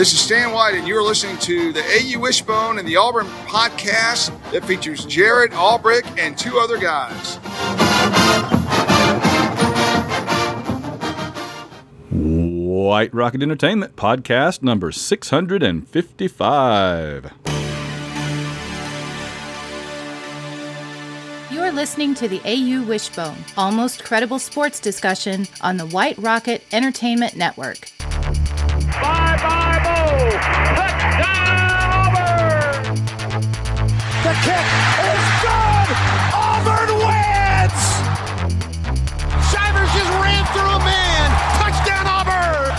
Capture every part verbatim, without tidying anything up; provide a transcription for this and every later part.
This is Stan White, and you're listening to the A U Wishbone and the Auburn podcast that features Jared Albrick and two other guys. White Rocket Entertainment podcast number six hundred fifty-five. You're listening to the A U Wishbone, almost credible sports discussion on the White Rocket Entertainment Network. Bye bye Bo! Touchdown Auburn! The kick is good! Auburn wins! Shivers just ran through a man! Touchdown Auburn!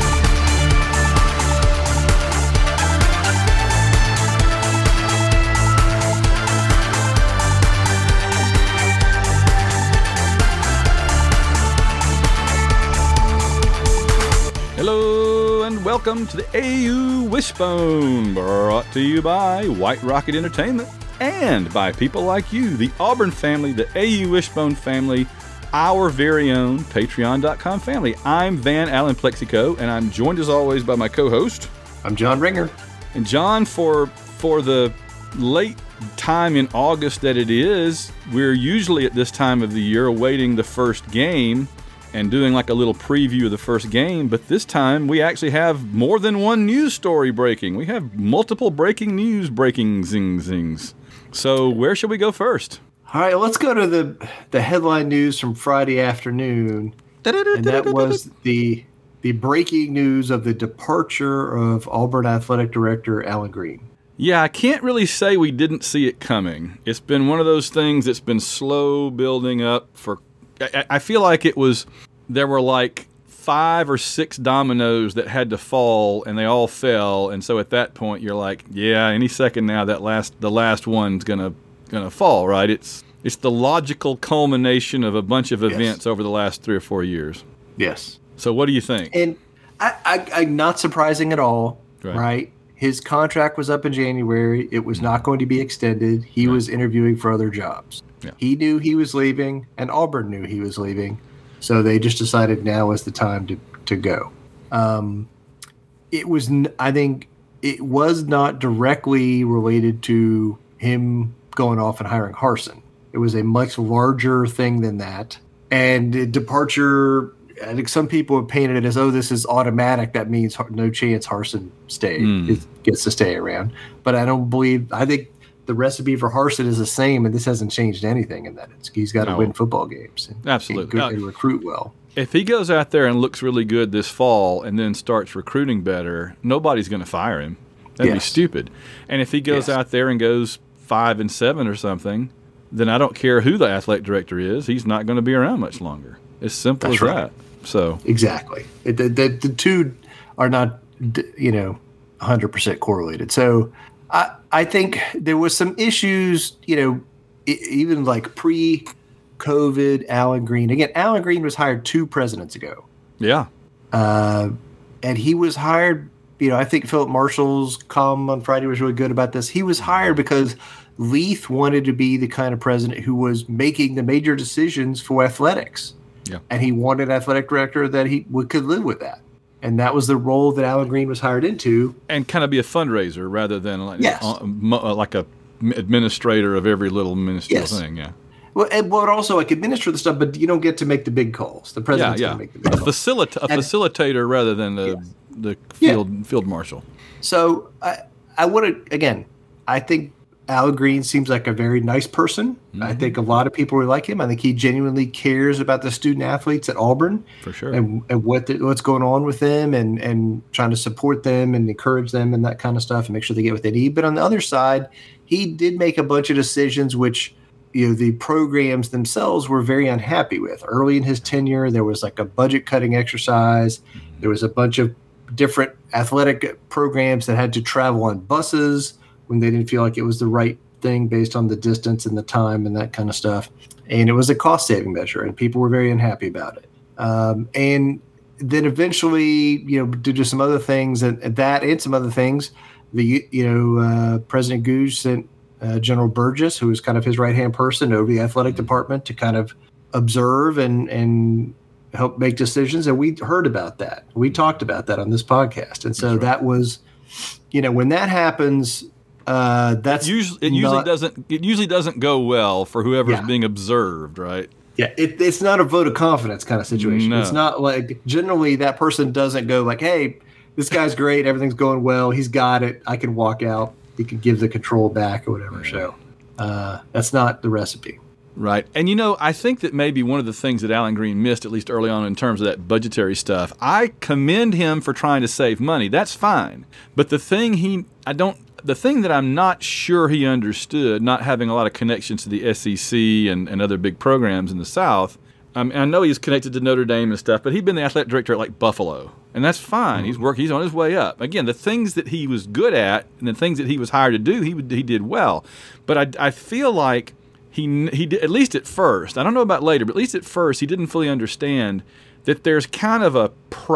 Hello and welcome to the A U Wishbone, brought to you by White Rocket Entertainment and by people like you, the Auburn family, the A U Wishbone family, our very own Patreon dot com family. I'm Van Allen Plexico, and I'm joined as always by my co-host. I'm John Ringer. And John, for for the late time in August that it is, we're usually at this time of the year awaiting the first game and doing like a little preview of the first game, but this time we actually have more than one news story breaking. We have multiple breaking news breaking zing zings. So where should we go first? All right, let's go to the the headline news from Friday afternoon, and that was the the breaking news of the departure of Auburn Athletic Director Allen Greene. Yeah, I can't really say we didn't see it coming. It's been one of those things that's been slow building up for. I, I feel like it was. There were like five or six dominoes that had to fall, and they all fell. And so at that point, you're like, yeah, any second now, that last the last one's gonna gonna fall, right? It's it's the logical culmination of a bunch of events yes. over the last three or four years. Yes. So what do you think? And I, I, I not surprising at all, right. right? His contract was up in January. It was not going to be extended. He right. was interviewing for other jobs. Yeah. He knew he was leaving, and Auburn knew he was leaving. So they just decided now is the time to, to go. Um, it was, I think, it was not directly related to him going off and hiring Harsin. It was a much larger thing than that. And the departure, I think some people have painted it as, oh, this is automatic. That means no chance Harsin stay mm. gets to stay around. But I don't believe. I think the recipe for Harsin is the same, and this hasn't changed anything in that. It's, he's got to no. win football games. And, Absolutely. And, good, and recruit well. If he goes out there and looks really good this fall and then starts recruiting better, nobody's going to fire him. That'd yes. be stupid. And if he goes yes. out there and goes five and seven or something, then I don't care who the athletic director is. He's not going to be around much longer. As simple That's as right. that. So exactly. It, the, the, the two are not, you know, one hundred percent correlated. So I, I think there was some issues, you know, even like pre-COVID Allen Greene. Again, Allen Greene was hired two presidents ago. Yeah. Uh, and he was hired, you know, I think Philip Marshall's column on Friday was really good about this. He was hired because Leith wanted to be the kind of president who was making the major decisions for athletics. Yeah. And he wanted an athletic director that he would, could live with that. And that was the role that Allen Greene was hired into. And kind of be a fundraiser rather than like, yes. uh, like a administrator of every little ministerial yes. thing. Yeah. Well, and well, also like administer the stuff, but you don't get to make the big calls. The president's yeah, yeah. going to make the big a calls. Facilita- a and, facilitator rather than the, yes. the field yeah. field marshal. So I, I would again, I think Allen Greene seems like a very nice person. Mm-hmm. I think a lot of people really like him. I think he genuinely cares about the student athletes at Auburn. For sure. And, and what the, what's going on with them and, and trying to support them and encourage them and that kind of stuff and make sure they get what they need. But on the other side, he did make a bunch of decisions which, you know, the programs themselves were very unhappy with. Early in his tenure, there was like a budget cutting exercise. Mm-hmm. There was a bunch of different athletic programs that had to travel on buses when they didn't feel like it was the right thing based on the distance and the time and that kind of stuff. And it was a cost-saving measure, and people were very unhappy about it. Um, and then eventually, you know, due to some other things, and, and that and some other things, the you know, uh, President Gouge sent uh, General Burgess, who was kind of his right-hand person, over the athletic department to kind of observe and and help make decisions. And we heard about that. We talked about that on this podcast. And so right. that was, you know, when that happens, uh, that's usually, it usually not, doesn't, it usually doesn't go well for whoever's yeah. being observed, right? Yeah. It, it's not a vote of confidence kind of situation. No. It's not like generally that person doesn't go like, hey, this guy's great. Everything's going well. He's got it. I can walk out. He can give the control back or whatever. So uh, that's not the recipe. Right. And, you know, I think that maybe one of the things that Allen Green missed, at least early on in terms of that budgetary stuff, I commend him for trying to save money. That's fine. But the thing he, I don't, the thing that I'm not sure he understood, not having a lot of connections to the S E C and, and other big programs in the South, um, I know he's connected to Notre Dame and stuff, but he'd been the athletic director at, like, Buffalo. And that's fine. Mm-hmm. He's work. He's on his way up. Again, the things that he was good at and the things that he was hired to do, he he did well. But I, I feel like he he did, at least at first, I don't know about later, but at least at first, he didn't fully understand that there's kind of a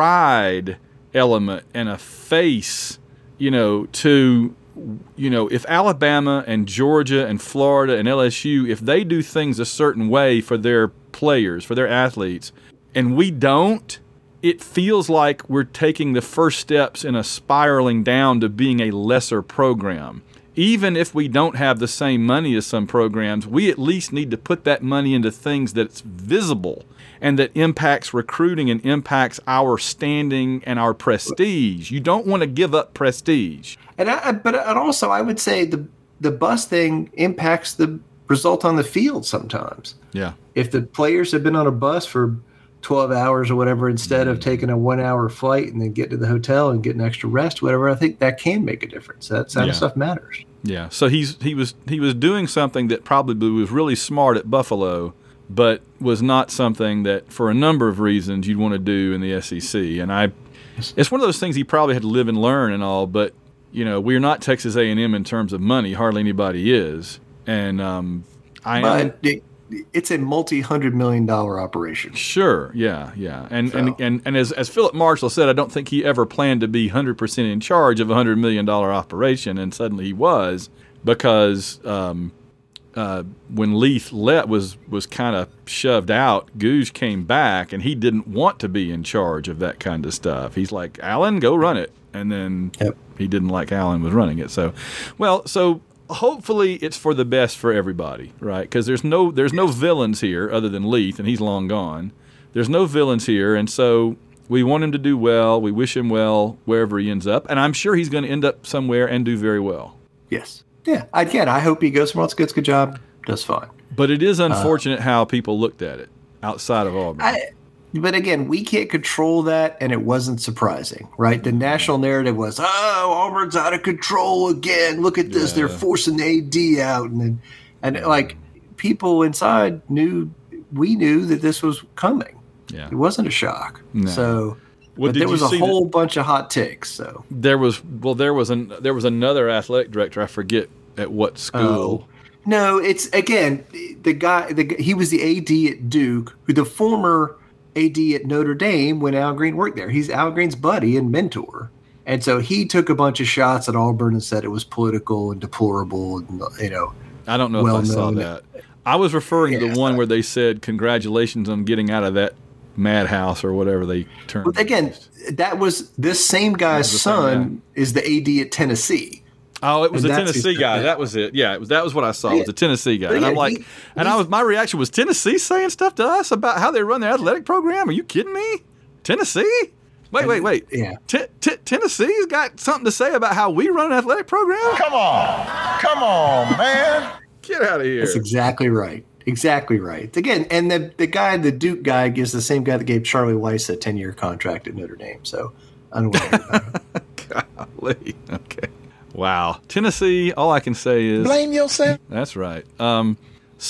pride element and a face, you know, to, you know, if Alabama and Georgia and Florida and L S U, if they do things a certain way for their players, for their athletes, and we don't, it feels like we're taking the first steps in a spiraling down to being a lesser program. Even if we don't have the same money as some programs, we at least need to put that money into things that's visible and that impacts recruiting and impacts our standing and our prestige. You don't want to give up prestige. And I, but and also I would say the the bus thing impacts the result on the field sometimes. Yeah. If the players have been on a bus for twelve hours or whatever, instead of taking a one hour flight and then get to the hotel and get an extra rest, whatever, I think that can make a difference. That kind yeah. of stuff matters. Yeah. So he's he was he was doing something that probably was really smart at Buffalo, but was not something that for a number of reasons you'd want to do in the S E C. And I, it's one of those things he probably had to live and learn and all, but you know, we're not Texas A and M in terms of money. Hardly anybody is. And um, I but am. It, it's a multi-hundred million dollar operation. Sure, yeah, yeah. And so. and, and, and as, as Philip Marshall said, I don't think he ever planned to be one hundred percent in charge of a one hundred million dollars operation, and suddenly he was because um, uh, when Leith let was, was kind of shoved out, Goose came back, and he didn't want to be in charge of that kind of stuff. He's like, Allen, go run it. And then yep. he didn't like Allen was running it. So, well, so... hopefully it's for the best for everybody, right? Because there's no there's no villains here other than Leith, and he's long gone. There's no villains here, and so we want him to do well. We wish him well wherever he ends up, and I'm sure he's going to end up somewhere and do very well. Yes. Yeah. Again, I hope he goes somewhere else, gets a good job, does fine. But it is unfortunate uh, how people looked at it outside of Auburn. I, But again, we can't control that, and it wasn't surprising, right? The national narrative was, oh, Auburn's out of control again. Look at this. Yeah. They're forcing the A D out. And, and like, people inside knew, we knew that this was coming. Yeah. It wasn't a shock. No. So well, but there was a whole that, bunch of hot takes. So there was, well, there was, an, there was another athletic director, I forget at what school. Oh. No, it's, again, the guy, the he was the A D at Duke, who the former A D at Notre Dame when Al Green worked there. He's Al Green's buddy and mentor. And so he took a bunch of shots at Auburn and said it was political and deplorable and, you know. I don't know well if I saw known. that. I was referring yeah, to the one where they said, congratulations on getting out of that madhouse or whatever they termed But again, that was this same guy's son thing, yeah. is the A D at Tennessee. Oh, it was and a Tennessee his, guy. yeah. That was it. Yeah, it was. That was what I saw. It was a Tennessee guy, but and yeah, I'm like, he, and I was. My reaction was, Tennessee saying stuff to us about how they run their athletic program. Are you kidding me? Tennessee? Wait, wait, wait. Yeah. T- t- Tennessee's got something to say about how we run an athletic program? Come on, come on, man. Get out of here. That's exactly right. Exactly right. Again, and the the guy, the Duke guy, gives the same guy that gave Charlie Weiss a ten year contract at Notre Dame. So I don't worry about it. Golly. Okay. Wow. Tennessee, all I can say is... blame yourself. That's right. Um,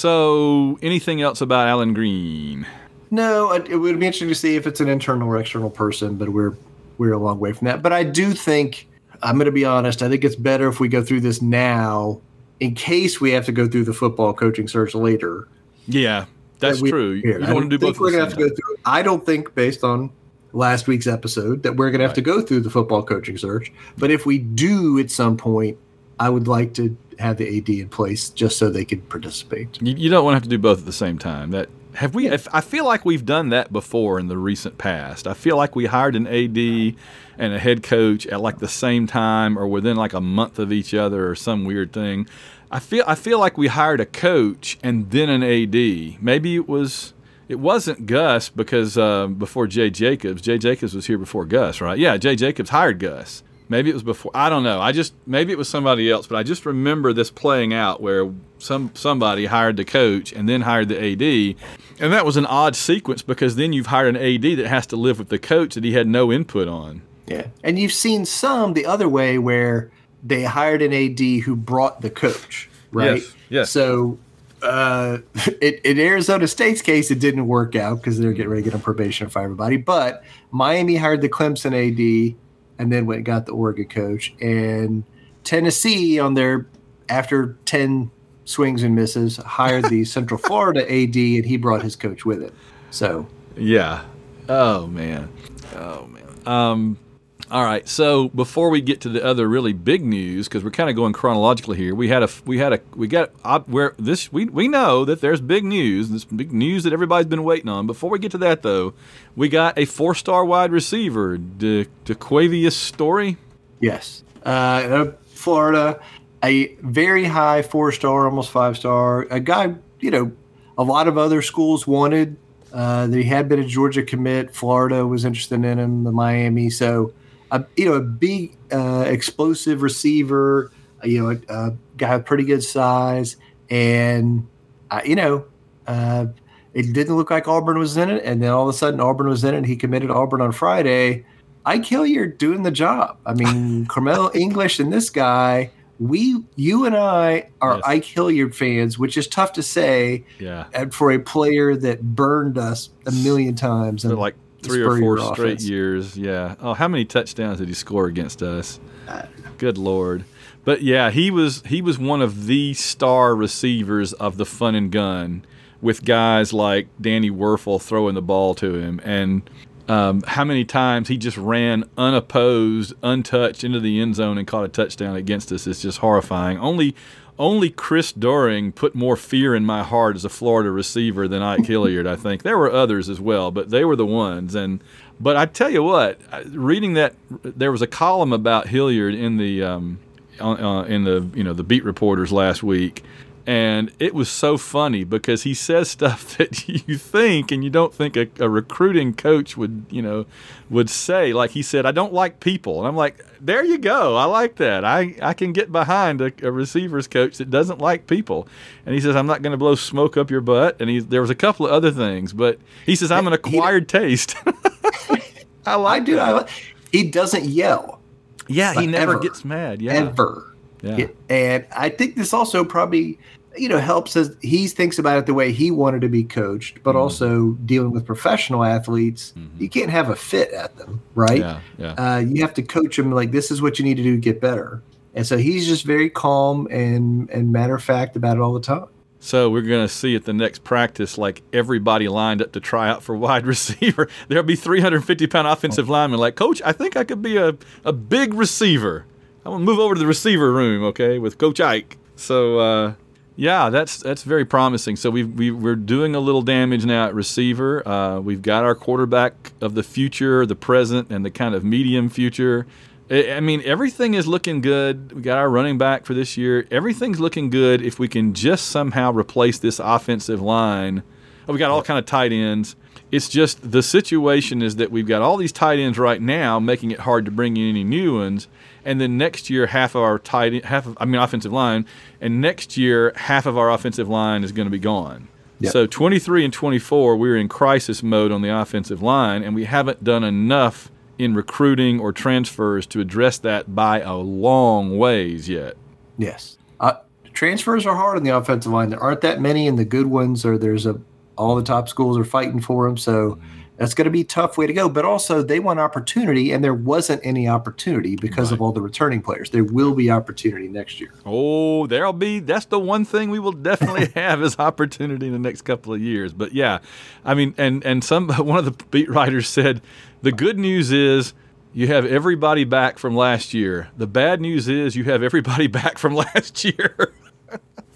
so, anything else about Allen Green? No, it would be interesting to see if it's an internal or external person, but we're we're a long way from that. But I do think, I'm going to be honest, I think it's better if we go through this now in case we have to go through the football coaching search later. Yeah, that's we, true. Here, You I want to do think both we're at the gonna have same to go time. through. I don't think, based on last week's episode, that we're going to have Right. to go through the football coaching search. But if we do at some point, I would like to have the A D in place just so they could participate. You, you don't want to have to do both at the same time. That Have we? If, I feel like we've done that before in the recent past. I feel like we hired an A D and a head coach at like the same time or within like a month of each other or some weird thing. I feel I feel like we hired a coach and then an A D. Maybe it was it wasn't Gus because uh, before Jay Jacobs. Jay Jacobs was here before Gus, right? Yeah, Jay Jacobs hired Gus. Maybe it was before. I don't know. I just maybe it was somebody else, but I just remember this playing out where some somebody hired the coach and then hired the A D, and that was an odd sequence because then you've hired an A D that has to live with the coach that he had no input on. Yeah, and you've seen some the other way where they hired an A D who brought the coach, right? Yes. Yes. So uh, it, in Arizona State's case, it didn't work out because they're getting ready to get on probation for everybody. But Miami hired the Clemson A D. And then went and got the Oregon coach. And Tennessee, on their after ten swings and misses, hired the Central Florida A D, and he brought his coach with him. So, yeah. Oh man. Oh man. Um. All right. So before we get to the other really big news, because we're kind of going chronologically here, we had a we had a we got uh, where this we we know that there's big news, this big news that everybody's been waiting on. Before we get to that though, we got a four-star wide receiver, De, DeQuavius Story. Yes, uh, Florida, a very high four-star, almost five-star. A guy, you know, a lot of other schools wanted. Uh, he had been a Georgia commit. Florida was interested in him. The Miami, so. A, you know, a big, uh, explosive receiver, uh, you know, a, a guy with pretty good size. And, uh, you know, uh, it didn't look like Auburn was in it. And then all of a sudden Auburn was in it and he committed to Auburn on Friday. Ike Hilliard doing the job. I mean, Carmelo English and this guy, we, you and I are yes. Ike Hilliard fans, which is tough to say yeah. and for a player that burned us a million times. And like, Three or four straight offense. years, yeah. Oh, how many touchdowns did he score against us? Good Lord! But yeah, he was he was one of the star receivers of the Fun and Gun, with guys like Danny Werfel throwing the ball to him, and um, how many times he just ran unopposed, untouched into the end zone and caught a touchdown against us is just horrifying. Only. Only Chris Doering put more fear in my heart as a Florida receiver than Ike Hilliard, I think. There were others as well, but they were the ones. And but I tell you what, reading that, there was a column about Hilliard in the um, uh, in the you know the beat reporters last week, and it was so funny because he says stuff that you think and you don't think a, a recruiting coach would you know would say. Like he said, I don't like people, and I'm like, there you go. I like that. I, I can get behind a, a receivers coach that doesn't like people. And he says, I'm not going to blow smoke up your butt. And he, there was a couple of other things, but he says, I'm an acquired he, taste. I like I do. that. I, he doesn't yell. Yeah, like he never ever, gets mad. Yeah. Ever. Yeah. And I think this also probably, you know, helps as he thinks about it the way he wanted to be coached, but mm-hmm. also dealing with professional athletes, mm-hmm. you can't have a fit at them, right? Yeah, yeah. Uh, you have to coach them like, this is what you need to do to get better. And so he's just very calm and, and matter of fact about it all the time. So we're going to see at the next practice, like everybody lined up to try out for wide receiver. There'll be three hundred fifty pound offensive linemen like, Coach, I think I could be a, a big receiver. I'm going to move over to the receiver room, okay, with Coach Ike. So, uh, yeah, that's that's very promising. So we've, we, we're doing a little damage now at receiver. Uh, we've got our quarterback of the future, the present, and the kind of medium future. I mean, everything is looking good. We got our running back for this year. Everything's looking good if we can just somehow replace this offensive line. Oh, we got all kind of tight ends. It's just the situation is that we've got all these tight ends right now, making it hard to bring in any new ones. And then next year, half of our tight end, half of I mean offensive line, and next year half of our offensive line is going to be gone. Yep. So twenty-three and twenty-four, we're in crisis mode on the offensive line, and we haven't done enough in recruiting or transfers to address that by a long ways yet. Yes. Uh, transfers are hard on the offensive line. There aren't that many, and the good ones are there's a all the top schools are fighting for them. So mm-hmm. that's going to be a tough way to go. But also they want opportunity, and there wasn't any opportunity because right. of all the returning players. There will be opportunity next year. Oh, there'll be. That's the one thing we will definitely have is opportunity in the next couple of years. But yeah, I mean, and and some one of the beat writers said, the good news is you have everybody back from last year. The bad news is you have everybody back from last year.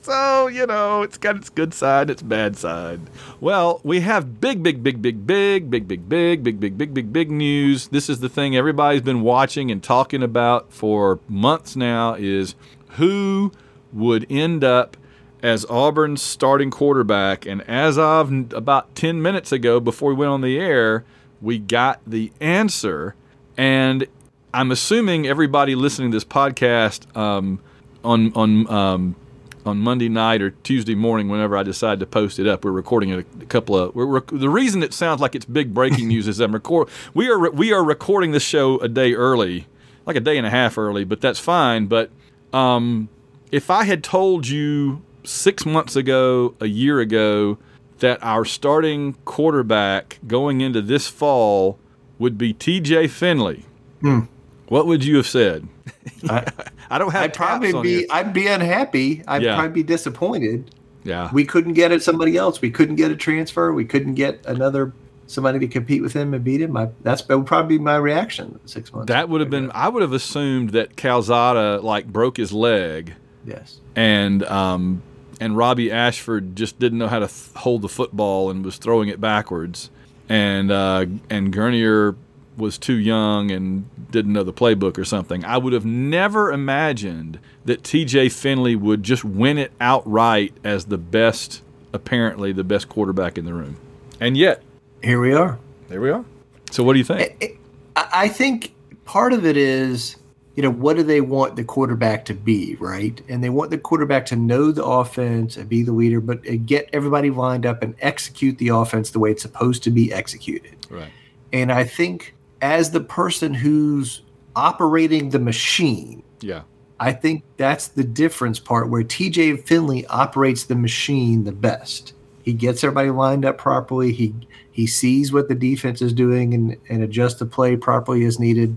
So, you know, it's got its good side, its bad side. Well, we have big, big, big, big, big, big, big, big, big, big, big, big, big news. This is the thing everybody's been watching and talking about for months now, is who would end up as Auburn's starting quarterback. And as of about ten minutes ago, before we went on the air, we got the answer. And I'm assuming everybody listening to this podcast um, on on um, on Monday night or Tuesday morning, whenever I decide to post it up, we're recording it a, a couple of. We're rec- the reason it sounds like it's big breaking news is I'm record. We are re- we are recording this show a day early, like a day and a half early, but that's fine. But um, if I had told you six months ago, a year ago, that our starting quarterback going into this fall would be T J Finley, hmm. what would you have said? I, I don't have. I'd probably be. Here. I'd be unhappy. I'd yeah. probably be disappointed. Yeah. We couldn't get it somebody else. We couldn't get a transfer. We couldn't get another somebody to compete with him and beat him. I, that's that would probably be my reaction six months. That would have been. I would have assumed that Calzada like broke his leg. Yes. And um and Robbie Ashford just didn't know how to th- hold the football and was throwing it backwards. And uh, and Gurnier was too young and didn't know the playbook or something. I would have never imagined that T J Finley would just win it outright as the best, apparently the best quarterback in the room. And yet, here we are. There we are. So what do you think? I, I think part of it is, you know, what do they want the quarterback to be, right? And they want the quarterback to know the offense and be the leader, but get everybody lined up and execute the offense the way it's supposed to be executed. Right. And I think as the person who's operating the machine, yeah, I think that's the difference part where T J Finley operates the machine the best. He gets everybody lined up properly. He he sees what the defense is doing and, and adjusts the play properly as needed.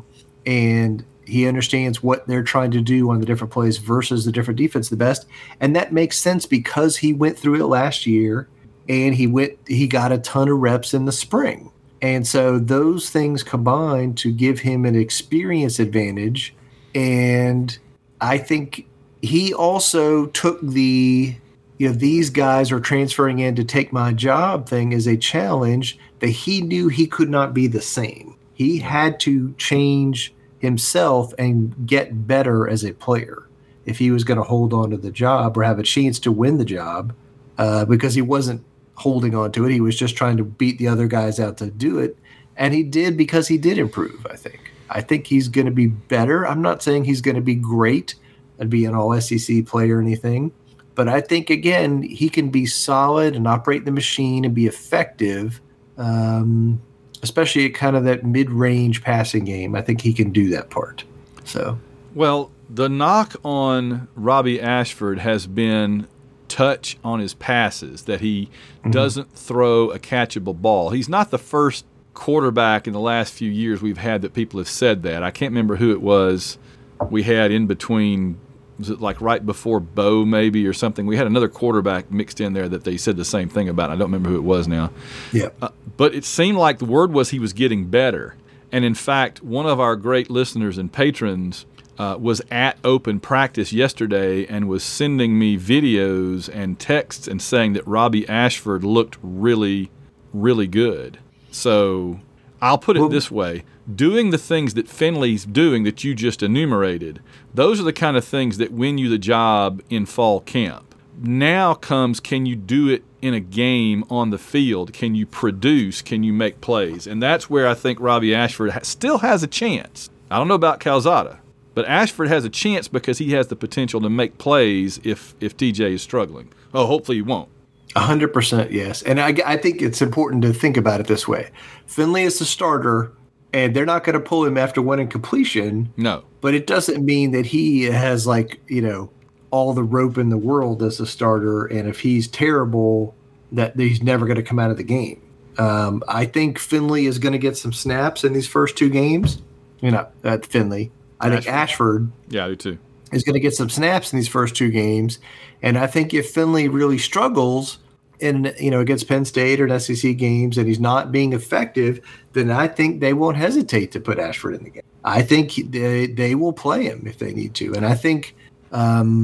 And he understands what they're trying to do on the different plays versus the different defense the best. And that makes sense because he went through it last year and he went he got a ton of reps in the spring. And so those things combine to give him an experience advantage. And I think he also took the, you know, these guys are transferring in to take my job thing as a challenge that he knew he could not be the same. He had to change himself and get better as a player if he was going to hold on to the job or have a chance to win the job, uh, because he wasn't holding on to it. He was just trying to beat the other guys out to do it. And he did because he did improve, I think. I think he's going to be better. I'm not saying he's going to be great and be an all S E C player or anything. But I think, again, he can be solid and operate the machine and be effective, um, especially at kind of that mid-range passing game. I think he can do that part. So, well, the knock on Robbie Ashford has been touch on his passes, that he mm-hmm. doesn't throw a catchable ball. He's not the first quarterback in the last few years we've had that people have said that. I can't remember who it was we had in between. Was it like right before Bo maybe or something? We had another quarterback mixed in there that they said the same thing about. I don't remember who it was now. Yeah. Uh, but it seemed like the word was he was getting better. And in fact, one of our great listeners and patrons uh, was at open practice yesterday and was sending me videos and texts and saying that Robbie Ashford looked really, really good. So I'll put it well, this way. Doing the things that Finley's doing that you just enumerated, those are the kind of things that win you the job in fall camp. Now comes, can you do it in a game on the field? Can you produce? Can you make plays? And that's where I think Robbie Ashford ha- still has a chance. I don't know about Calzada, but Ashford has a chance because he has the potential to make plays if, if T J is struggling. Oh, hopefully he won't. A hundred percent, yes. And I, I think it's important to think about it this way. Finley is the starter, and they're not going to pull him after one incompletion. No. But it doesn't mean that he has, like, you know, all the rope in the world as a starter, and if he's terrible, that he's never going to come out of the game. Um, I think Finley is going to get some snaps in these first two games. You know, uh, Finley. I Ashford. think Ashford. Yeah, I do too. Is going to get some snaps in these first two games. And I think if Finley really struggles in, you know, against Penn State or S E C games and he's not being effective, then I think they won't hesitate to put Ashford in the game. I think they, they will play him if they need to. And I think, um,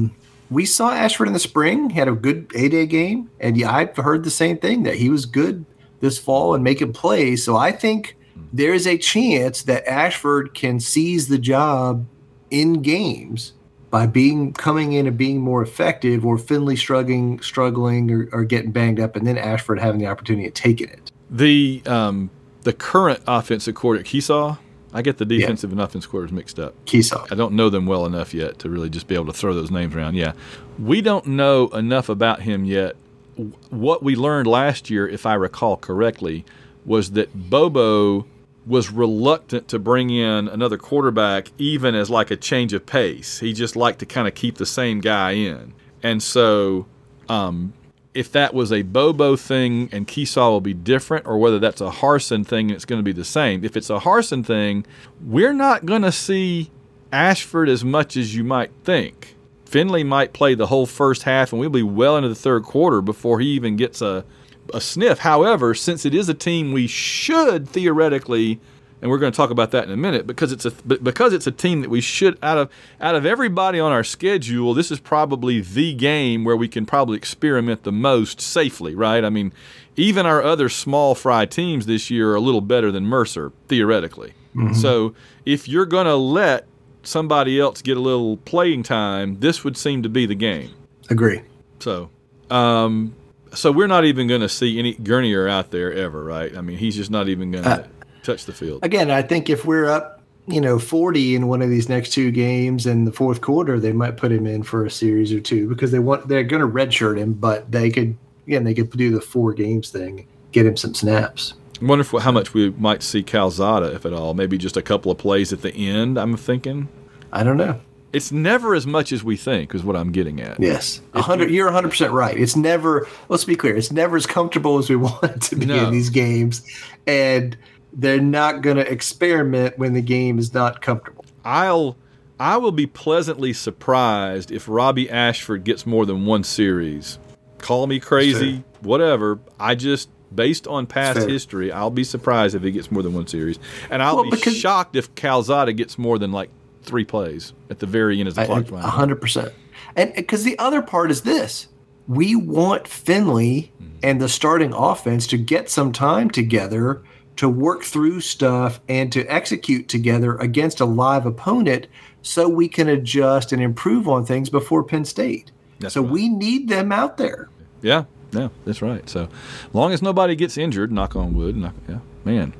we saw Ashford in the spring, had a good A-Day game, and yeah, I've heard the same thing, that he was good this fall and making plays. So I think there is a chance that Ashford can seize the job in games by being coming in and being more effective, or Finley struggling, struggling or, or getting banged up, and then Ashford having the opportunity of taking it. The um, the current offensive coordinator, Keesaw, I get the defensive yeah. and offensive coordinators mixed up. Keesaw. I don't know them well enough yet to really just be able to throw those names around. Yeah. We don't know enough about him yet. What we learned last year, if I recall correctly, was that Bobo was reluctant to bring in another quarterback even as like a change of pace. He just liked to kind of keep the same guy in. And so um, if that was a Bobo thing and Keesaw will be different, or whether that's a Harsin thing and it's going to be the same. If it's a Harsin thing, we're not going to see Ashford as much as you might think. Finley might play the whole first half, and we'll be well into the third quarter before he even gets a, a sniff. However, since it is a team we should theoretically, and we're going to talk about that in a minute, because it's a because it's a team that we should, out of out of everybody on our schedule, this is probably the game where we can probably experiment the most safely, right? I mean, even our other small fry teams this year are a little better than Mercer, theoretically. Mm-hmm. So if you're going to let somebody else get a little playing time, this would seem to be the game. Agree. So, um, so we're not even going to see any Gurnier out there ever, right? I mean, he's just not even going to uh, touch the field. Again, I think if we're up, you know, forty in one of these next two games in the fourth quarter, they might put him in for a series or two, because they want they're going to redshirt him, but they could again they could do the four games thing, get him some snaps. I wonder if, how much we might see Calzada, if at all. Maybe just a couple of plays at the end, I'm thinking. I don't know. It's never as much as we think, is what I'm getting at. Yes. one hundred, you're one hundred percent right. It's never, let's be clear, it's never as comfortable as we want it to be no. in these games. And they're not going to experiment when the game is not comfortable. I'll, I will be pleasantly surprised if Robbie Ashford gets more than one series. Call me crazy, whatever. I just... Based on past history, I'll be surprised if he gets more than one series. And I'll well, be shocked if Calzada gets more than like three plays at the very end as the clock's running. one hundred percent. And because the other part is this. We want Finley mm-hmm. and the starting offense to get some time together to work through stuff and to execute together against a live opponent, so we can adjust and improve on things before Penn State. That's so right. We need them out there. Yeah. Yeah, that's right. So, as long as nobody gets injured, knock on wood, knock, yeah, man.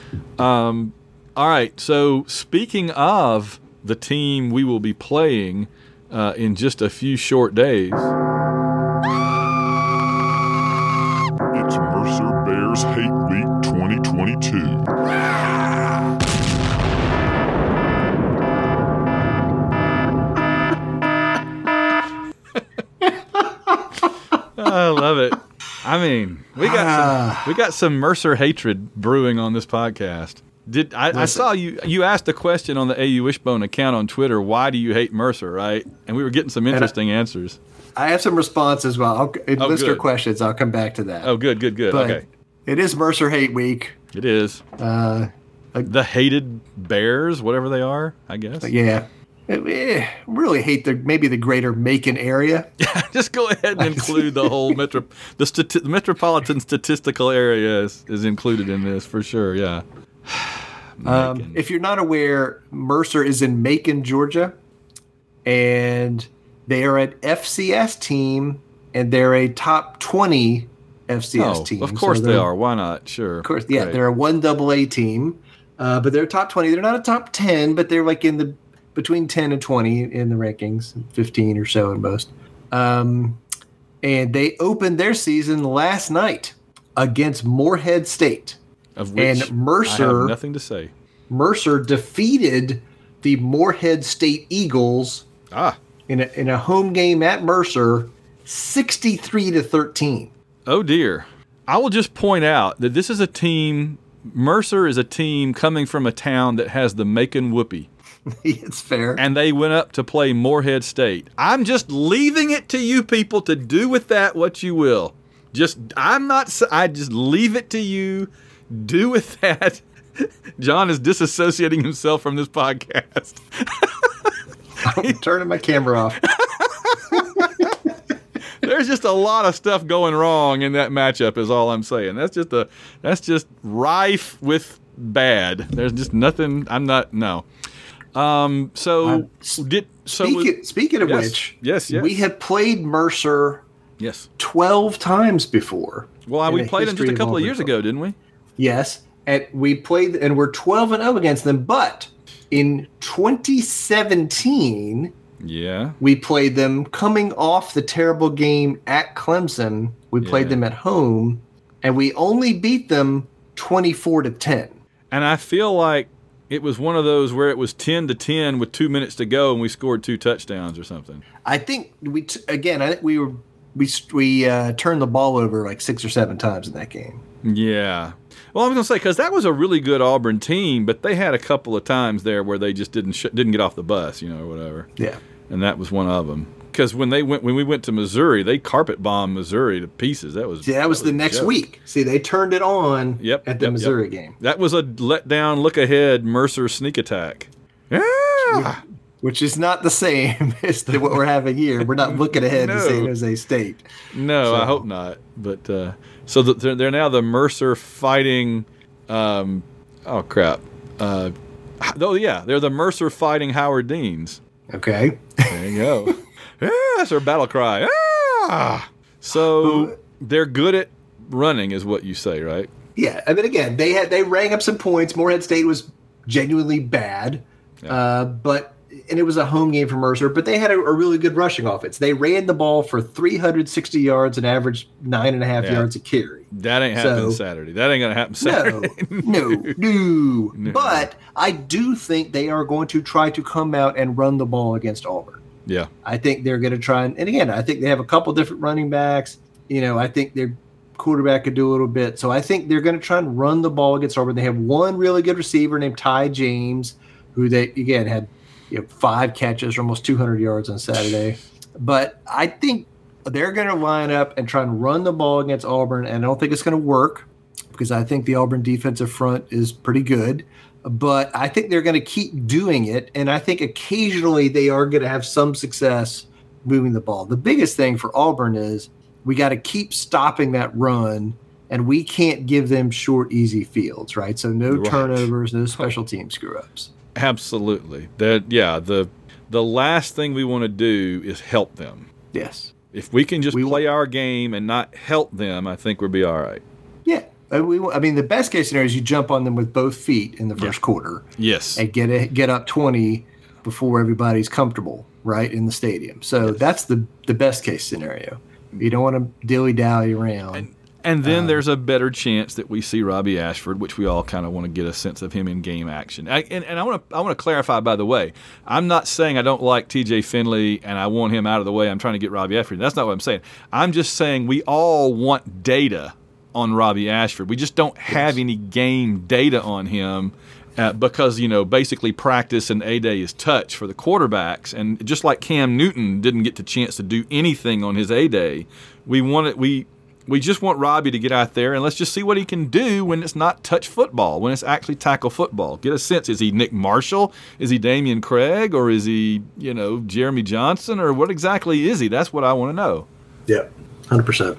Um, all right. So, speaking of the team we will be playing uh, in just a few short days, it's Mercer Bears Hate Week twenty twenty-two. I love it. I mean, we got some, we got some Mercer hatred brewing on this podcast. Did I, I saw you? You asked a question on the A U Wishbone account on Twitter. Why do you hate Mercer? Right, and we were getting some interesting I, answers. I have some responses. Well, I'll, in oh, listener good. questions, I'll come back to that. Oh, good, good, good. But okay, it is Mercer Hate Week. It is. Uh, the hated Bears, whatever they are, I guess. Yeah. I really hate the maybe the greater Macon area. Yeah, just go ahead and include the whole metro, the stati- metropolitan statistical area is, is included in this for sure. Yeah. um, if you're not aware, Mercer is in Macon, Georgia, and they are an F C S team, and they're a top twenty F C S oh, team. Of course so they are. Why not? Sure. Of course, yeah. Great. They're a one double A team, uh, but they're top twenty. They're not a top ten, but they're like in the between ten and twenty in the rankings, fifteen or so in most. Um, and they opened their season last night against Morehead State. Of which and Mercer, I have nothing to say. Mercer defeated the Morehead State Eagles ah. in a, in a home game at Mercer, sixty-three to thirteen. Oh, dear. I will just point out that this is a team, Mercer is a team coming from a town that has the Macon Whoopie. It's fair. And they went up to play Morehead State. I'm just leaving it to you people to do with that what you will. Just, I'm not, I just leave it to you. Do with that. John is disassociating himself from this podcast. I'm turning my camera off. there's just a lot of stuff going wrong in that matchup. Is all I'm saying. That's just a that's just rife with bad. There's just nothing. I'm not no. Um. So Uh, did so. Speaking, was- speaking of yes, which, yes, yes. we have played Mercer yes. twelve times before. Well, in we the played them just history a couple of Auburn years football. ago, didn't we? Yes, and we played, and we're twelve and zero against them. But in twenty seventeen, Yeah. we played them coming off the terrible game at Clemson. We played Yeah. them at home, and we only beat them twenty-four to ten. And I feel like it was one of those where it was ten to ten with two minutes to go, and we scored two touchdowns or something. I think we t- again. I think we were we we uh, turned the ball over like six or seven times in that game. Yeah. Well, I was gonna say because that was a really good Auburn team, but they had a couple of times there where they just didn't sh- didn't get off the bus, you know, or whatever. Yeah. And that was one of them. Because when they went when we went to Missouri, they carpet bombed Missouri to pieces. That was See, that was the a next joke. week. See, they turned it on Yep, at the yep, Missouri yep. game, That was a letdown, look ahead Mercer sneak attack. Yeah. which is not the same as the, what we're having here. We're not looking ahead No. to San Jose State. No, I So- hope not. But uh, so the, they're, they're now the Mercer fighting. Um, oh crap! Uh, oh yeah, they're the Mercer fighting Howard Deans. Okay. There you go. Yeah, that's their battle cry. Ah! So they're good at running, is what you say, right? Yeah, I mean, again, they had they rang up some points. Morehead State was genuinely bad, Yeah. uh, but and it was a home game for Mercer. But they had a, a really good rushing offense. They ran the ball for three hundred sixty yards and averaged nine and a half Yeah. yards a carry. That ain't happening So- Saturday. That ain't gonna happen No, Saturday. no, no, No. But I do think they are going to try to come out and run the ball against Auburn. Yeah. I think they're going to try and, and again, I think they have a couple different running backs. You know, I think their quarterback could do a little bit. So I think they're going to try and run the ball against Auburn. They have one really good receiver named Ty James, who they again had you know, five catches for almost two hundred yards on Saturday. But I think they're going to line up and try and run the ball against Auburn, and I don't think it's going to work because I think the Auburn defensive front is pretty good. But I think they're going to keep doing it, and I think occasionally they are going to have some success moving the ball. The biggest thing for Auburn is we got to keep stopping that run, and we can't give them short, easy fields, right? So no Right. turnovers, no special team screw-ups. Absolutely. That yeah. The the last thing we want to do is help them. Yes. If we can just We play our game and not help them, I think we'll be all right. Yeah. Uh, we, I mean, the best case scenario is you jump on them with both feet in the first Yeah. quarter Yes. and get a, get up twenty before everybody's comfortable, right, in the stadium. So that's the, the best case scenario. You don't want to dilly-dally around. And, and then Um, there's a better chance that we see Robbie Ashford, which we all kind of want to get a sense of him in game action. I, and, and I want to I want to clarify, by the way, I'm not saying I don't like T J Finley and I want him out of the way. I'm trying to get Robbie Ashford. That's not what I'm saying. I'm just saying we all want data on Robbie Ashford. We just don't have any game data on him. Uh, because, you know, basically practice and A-Day is touch for the quarterbacks. And just like Cam Newton didn't get the chance to do anything on his A-Day, we want it, we we just want Robbie to get out there and let's just see what he can do when it's not touch football, when it's actually tackle football. Get a sense, is he Nick Marshall? Is he Damian Craig? Or is he, you know, Jeremy Johnson? Or what exactly is he? That's what I want to know. Yeah, one hundred percent.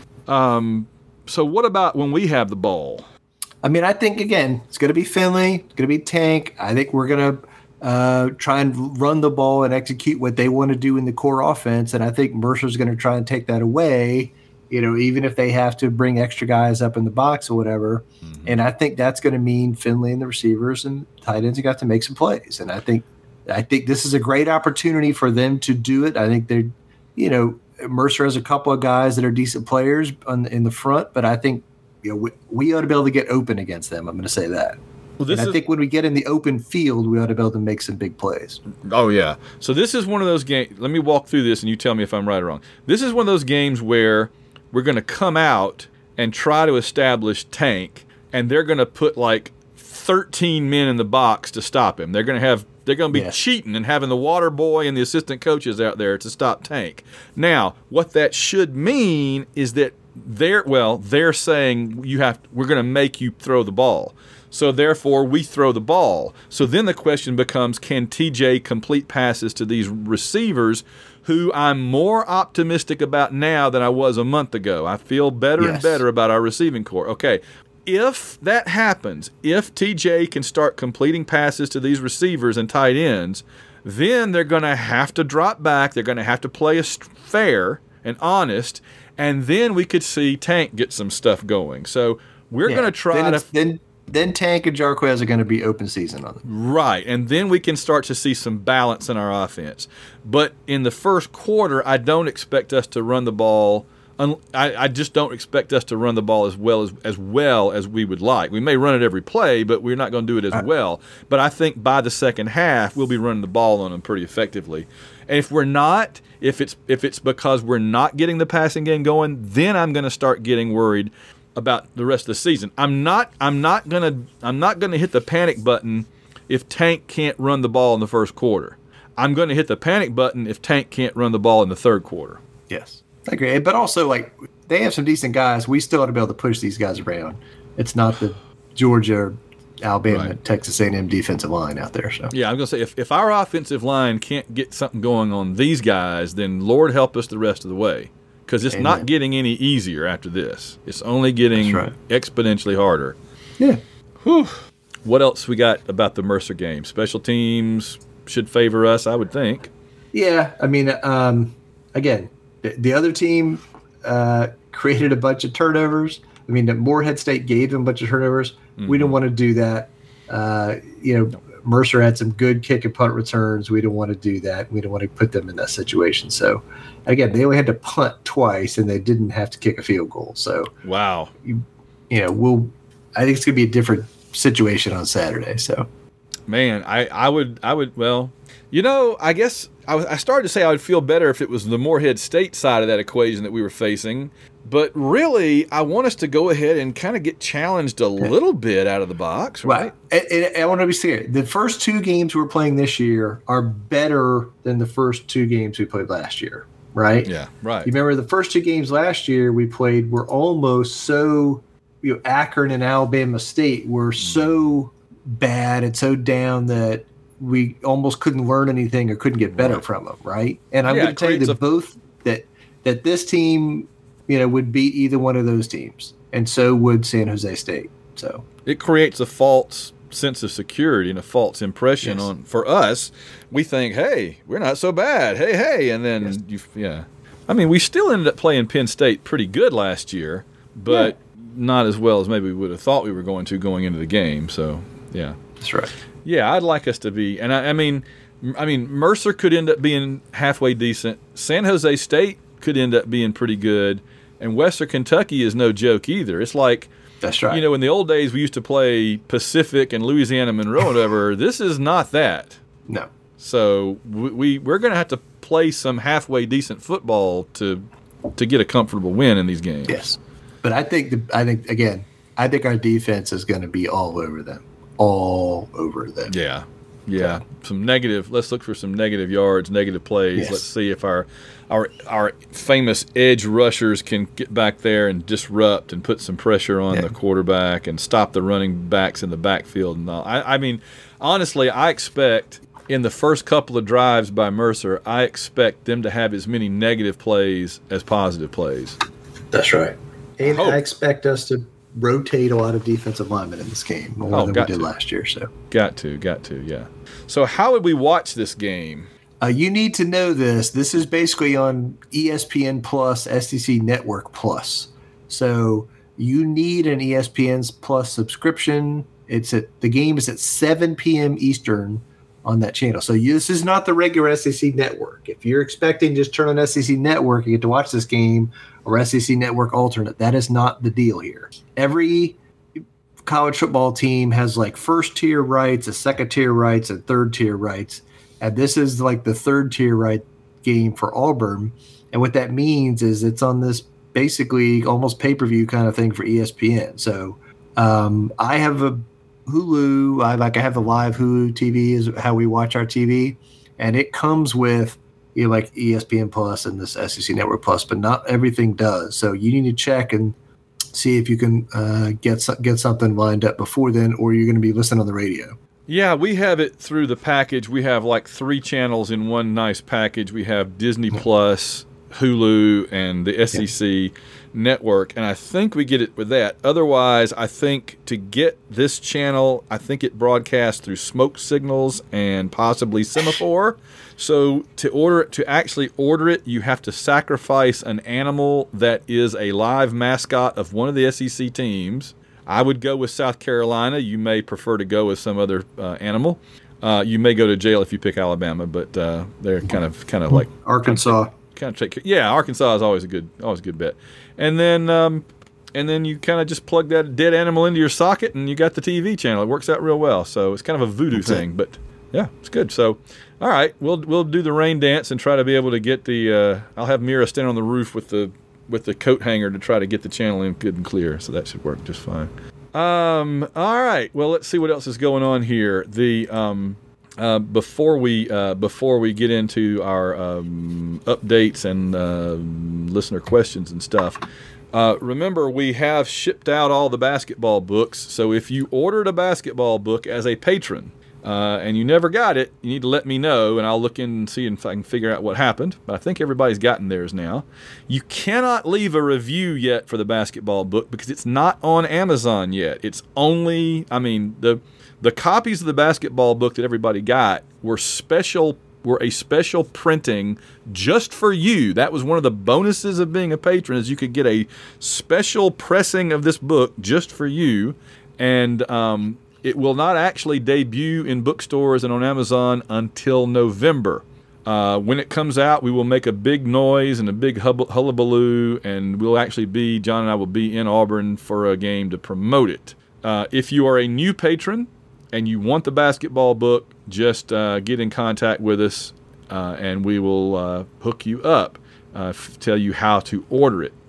So what about when we have the ball? I mean, I think, again, it's going to be Finley. It's going to be Tank. I think we're going to uh, try and run the ball and execute what they want to do in the core offense. And I think Mercer's going to try and take that away, you know, even if they have to bring extra guys up in the box or whatever. Mm-hmm. And I think that's going to mean Finley and the receivers and tight ends have got to make some plays. And I think I think this is a great opportunity for them to do it. I think they're, you know, Mercer has a couple of guys that are decent players on, in the front, but I think, you know, we, we ought to be able to get open against them. I'm going to say that. Well, this and I is- think when we get in the open field, we ought to be able to make some big plays. Oh, yeah. So this is one of those games. Let me walk through this and you tell me if I'm right or wrong. This is one of those games where we're going to come out and try to establish Tank, and they're going to put like thirteen men in the box to stop him. They're going to have they're going to be Yeah. cheating and having the water boy and the assistant coaches out there to stop Tank. Now, what that should mean is that they're well, they're saying you have we're going to make you throw the ball. So therefore, we throw the ball. So then the question becomes, can T J complete passes to these receivers who I'm more optimistic about now than I was a month ago. I feel better Yes. and better about our receiving core. Okay, if that happens, if T J can start completing passes to these receivers and tight ends, then they're going to have to drop back. They're going to have to play us fair and honest, and then we could see Tank get some stuff going. So we're Yeah. going to try then to it's- then then Tank and Jarquez are going to be open season on them. Right, and then we can start to see some balance in our offense. But in the first quarter, I don't expect us to run the ball. Un- I, I just don't expect us to run the ball as well as as well as we would like. We may run it every play, but we're not going to do it as well. But I think by the second half, we'll be running the ball on them pretty effectively. And if we're not, if it's if it's because we're not getting the passing game going, then I'm going to start getting worried about the rest of the season. I'm not I'm not gonna I'm not gonna hit the panic button if Tank can't run the ball in the first quarter. I'm gonna hit the panic button if Tank can't run the ball in the third quarter. Yes, I agree. But also, like, they have some decent guys. We still ought to be able to push these guys around. It's not the Georgia, Alabama, Right. Texas A and M defensive line out there. So Yeah, I'm gonna say if, if our offensive line can't get something going on these guys, then Lord help us the rest of the way. Because it's Amen. not getting any easier after this. It's only getting That's right. exponentially harder. yeah, Whew. What else we got about the Mercer game? Special teams should favor us, I would think. yeah. I mean, um, again, the, the other team uh, created a bunch of turnovers. I mean, Morehead State gave them a bunch of turnovers. Mm-hmm. We didn't want to do that. Uh, you know, Mercer had some good kick and punt returns. We didn't want to do that. We didn't want to put them in that situation. So, again, they only had to punt twice, and they didn't have to kick a field goal. So, Wow. you know, we'll. I think it's going to be a different situation on Saturday. So, Man, I, I would I would well, you know, I guess I, was- I started to say I would feel better if it was the Morehead State side of that equation that we were facing, but really I want us to go ahead and kind of get challenged a little bit out of the box, right? And, and I want to be clear: the first two games we're playing this year are better than the first two games we played last year. Right? Yeah, right. You remember the first two games last year we played were almost so, you know, Akron and Alabama State were so bad and so down that we almost couldn't learn anything or couldn't get better Right. from them, right? And I'm Yeah, going it to tell you creates that a- both that that this team, you know, would beat either one of those teams, and so would San Jose State. So It creates a false sense of security and a false impression Yes. on for us. We think, hey, we're not so bad. Hey, hey, and then Yes. you, yeah. I mean, we still ended up playing Penn State pretty good last year, but not as well as maybe we would have thought we were going to going into the game. So, yeah. that's right. Yeah, I'd like us to be, and I, I mean, I mean, Mercer could end up being halfway decent. San Jose State could end up being pretty good, and Western Kentucky is no joke either. It's like, That's right. you know, in the old days we used to play Pacific and Louisiana Monroe, or whatever. This is not that. no. So we, we we're going to have to play some halfway decent football to to get a comfortable win in these games. Yes, but I think the, I think again, I think our defense is going to be all over them, all over them. Yeah. Yeah. Some negative. Let's look for some negative yards, negative plays. Yes. Let's see if our our our famous edge rushers can get back there and disrupt and put some pressure on Yeah. the quarterback and stop the running backs in the backfield and all. I, I mean, honestly, I expect in the first couple of drives by Mercer, I expect them to have as many negative plays as positive plays. That's right. And Hope. I expect us to rotate a lot of defensive linemen in this game more Oh, than we got did to. last year. So Got to, got to, yeah. So how would we watch this game? uh, you need to know this. This is basically on E S P N Plus, S E C Network Plus. So you need an E S P N Plus subscription. It's at the game is at seven p.m. Eastern on that channel. So you, this is not the regular S E C Network. If you're expecting to just turn on S E C Network and get to watch this game or S E C Network alternate, that is not the deal here. Every college football team has like first tier rights, a second tier rights, and third tier rights. And this is like the third tier right game for Auburn. And what that means is it's on this basically almost pay-per-view kind of thing for E S P N. So um, I have a Hulu. I like I have the live Hulu T V is how we watch our T V, and it comes with you know, like E S P N Plus and this S E C Network Plus, but not everything does. So you need to check and see if you can uh, get so- get something lined up before then, or you're going to be listening on the radio. Yeah, we have it through the package. We have like three channels in one nice package. We have Disney Plus, Hulu, and the S E C yeah. network, and I think we get it with that. Otherwise, I think to get this channel, I think it broadcasts through Smoke Signals and possibly Semaphore. So to order it, to actually order it, you have to sacrifice an animal that is a live mascot of one of the S E C teams. I would go with South Carolina. You may prefer to go with some other uh, animal. Uh, you may go to jail if you pick Alabama, but uh, they're kind of kind of like Arkansas. Kind of, kind of take care. Yeah, Arkansas is always a good always a good bet. And then um, and then you kind of just plug that dead animal into your socket, and you got the T V channel. It works out real well. So it's kind of a voodoo okay. thing, but yeah, it's good. So all right, we'll we'll do the rain dance and try to be able to get the. Uh, I'll have Mira stand on the roof with the. with the coat hanger to try to get the channel in good and clear, so that should work just fine. Um, all right, well, let's see what else is going on here. The um, uh, before we uh, before we get into our um, updates and uh, listener questions and stuff, uh, remember we have shipped out all the basketball books. So if you ordered a basketball book as a patron, Uh, and you never got it, you need to let me know, and I'll look in and see if I can figure out what happened. But I think everybody's gotten theirs now. You cannot leave a review yet for the basketball book because it's not on Amazon yet. It's only, I mean, the the copies of the basketball book that everybody got were special, were a special printing just for you. That was one of the bonuses of being a patron, is you could get a special pressing of this book just for you, and um, it will not actually debut in bookstores and on Amazon until November. Uh, when it comes out, we will make a big noise and a big hub- hullabaloo, and we'll actually be, John and I will be in Auburn for a game to promote it. Uh, if you are a new patron and you want the basketball book, just uh, get in contact with us, uh, and we will uh, hook you up, uh, f- tell you how to order it.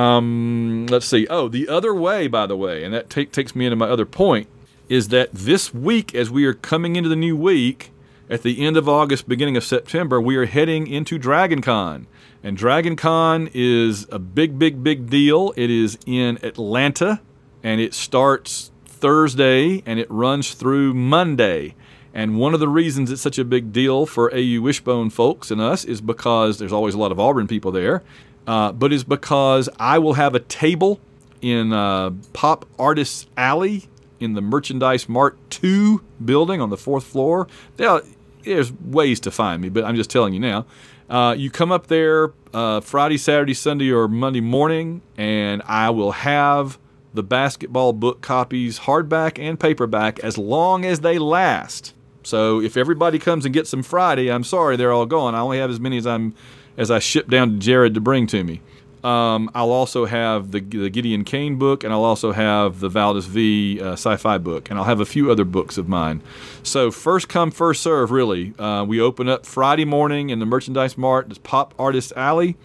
Um, let's see. Oh, the other way, by the way, and that take, takes me into my other point, is that this week, as we are coming into the new week, at the end of August, beginning of September, we are heading into Dragon Con. And Dragon Con is a big, big, big deal. It is in Atlanta, and it starts Thursday, and it runs through Monday. And one of the reasons it's such a big deal for A U Wishbone folks and us is because there's always a lot of Auburn people there, uh, but is because I will have a table in uh, Pop Artists Alley in the Merchandise Mart two building on the fourth floor. Now, there's ways to find me, but I'm just telling you now. Uh, you come up there uh, Friday, Saturday, Sunday, or Monday morning, and I will have the basketball book copies, hardback and paperback, as long as they last. So if everybody comes and gets them Friday, I'm sorry, they're all gone. I only have as many as I'm as I ship down to Jared to bring to me. Um, I'll also have the, the Gideon Kane book, and I'll also have the Valdez V uh, sci-fi book, and I'll have a few other books of mine. So first come, first serve, really. Uh, we open up Friday morning in the Merchandise Mart, it's Pop Artist Alley,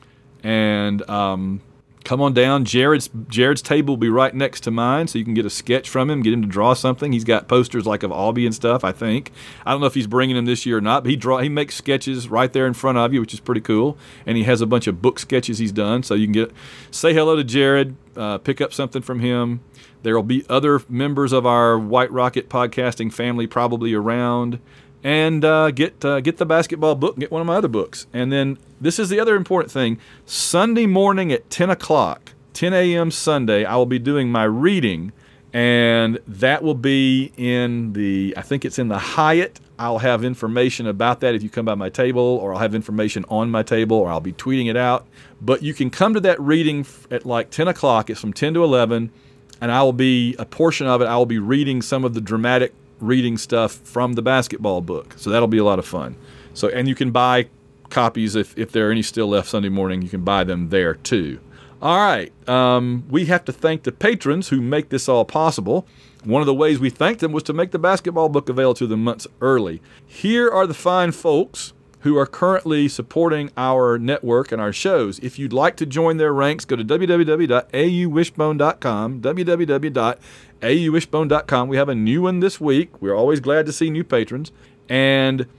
and um, come on down. Jared's Jared's table will be right next to mine, so you can get a sketch from him, get him to draw something. He's got posters like of Albie and stuff, I think. I don't know if he's bringing them this year or not, but he draw he makes sketches right there in front of you, which is pretty cool. And he has a bunch of book sketches he's done, so you can get say hello to Jared, uh, pick up something from him. There will be other members of our White Rocket podcasting family probably around. And uh, get uh, get the basketball book, get one of my other books. And then this is the other important thing. Sunday morning at ten o'clock, ten a.m. Sunday, I will be doing my reading. And that will be in the, I think it's in the Hyatt. I'll have information about that if you come by my table, or I'll have information on my table, or I'll be tweeting it out. But you can come to that reading at like ten o'clock. It's from ten to eleven. And I will be, a portion of it, I will be reading some of the dramatic reading stuff from the basketball book. So that'll be a lot of fun. So, and you can buy copies if, if there are any still left Sunday morning. You can buy them there too. All right. Um, we have to thank the patrons who make this all possible. One of the ways we thank them was to make the basketball book available to them months early. Here are the fine folks who are currently supporting our network and our shows. If you'd like to join their ranks, go to w w w dot a u wishbone dot com, w w w dot a u wishbone dot com. We have a new one this week. We're always glad to see new patrons. And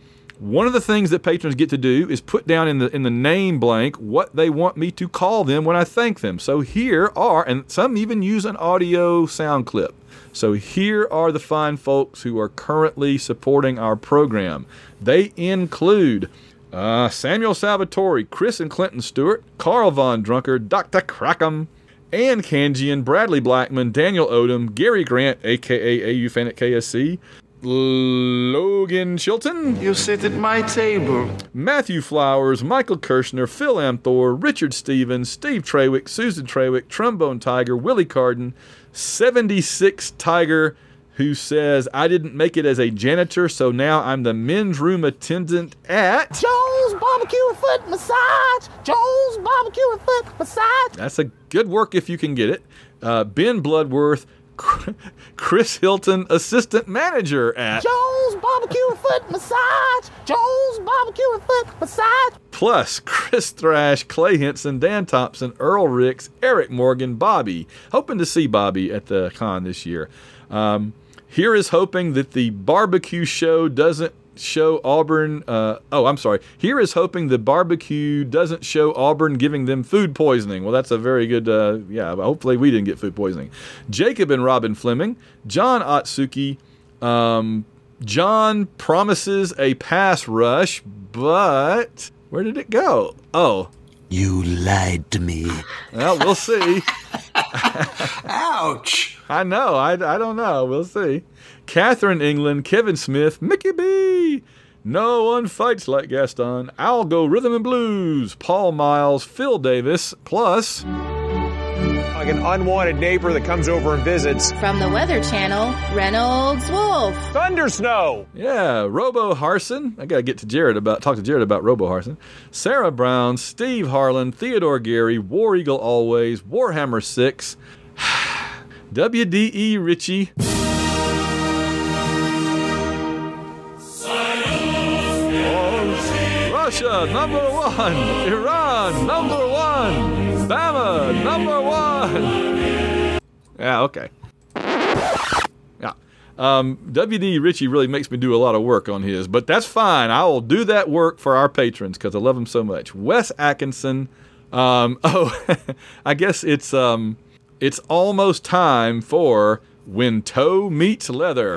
One of the things that patrons get to do is put down in the in the name blank what they want me to call them when I thank them. So here are, and some even use an audio sound clip. So here are the fine folks who are currently supporting our program. They include uh, Samuel Salvatore, Chris and Clinton Stewart, Carl Von Drunker, Doctor Crackham, Ann Kanjian, Bradley Blackman, Daniel Odom, Gary Grant, a k a. A U Fan at K S C, Logan Chilton. You sit at my table. Matthew Flowers, Michael Kirshner, Phil Amthor, Richard Stevens, Steve Trawick, Susan Trawick, Trombone Tiger, Willie Carden, seventy-six Tiger, who says, I didn't make it as a janitor, so now I'm the men's room attendant at Joe's Barbecue and Foot Massage. Joe's Barbecue and Foot Massage. That's a good work if you can get it. Uh, Ben Bloodworth, Chris Hilton, assistant manager at Joe's Barbecue and Foot Massage. Joe's Barbecue and Foot Massage. Plus Chris Thrash, Clay Henson, Dan Thompson, Earl Ricks, Eric Morgan, Bobby. Hoping to see Bobby at the con this year. Um, here is hoping that the barbecue show doesn't show Auburn. Uh, oh, I'm sorry. Here is hoping the barbecue doesn't show Auburn giving them food poisoning. Well, that's a very good, uh, yeah, hopefully we didn't get food poisoning. Jacob and Robin Fleming, John Otsuki, um, John promises a pass rush, but where did it go? Oh. You lied to me. Well, we'll see. Ouch. I know. I, I don't know. We'll see. Catherine England, Kevin Smith, Mickey B. No one fights like Gaston. Algo Rhythm and Blues, Paul Miles, Phil Davis, plus like an unwanted neighbor that comes over and visits. From the Weather Channel, Reynolds Wolf. Thunder Snow. Yeah, Robo Harson. I got to get to Jared about, talk to Jared about Robo Harson. Sarah Brown, Steve Harlan, Theodore Gary, War Eagle Always, Warhammer six, W D E Ritchie. Russia, number one. Iran, number one. Bama, number one. Yeah, okay. Yeah. Um, W D Ritchie really makes me do a lot of work on his, but that's fine. I will do that work for our patrons because I love them so much. Wes Atkinson. Um, oh, I guess it's um, it's almost time for When Toe Meets Leather.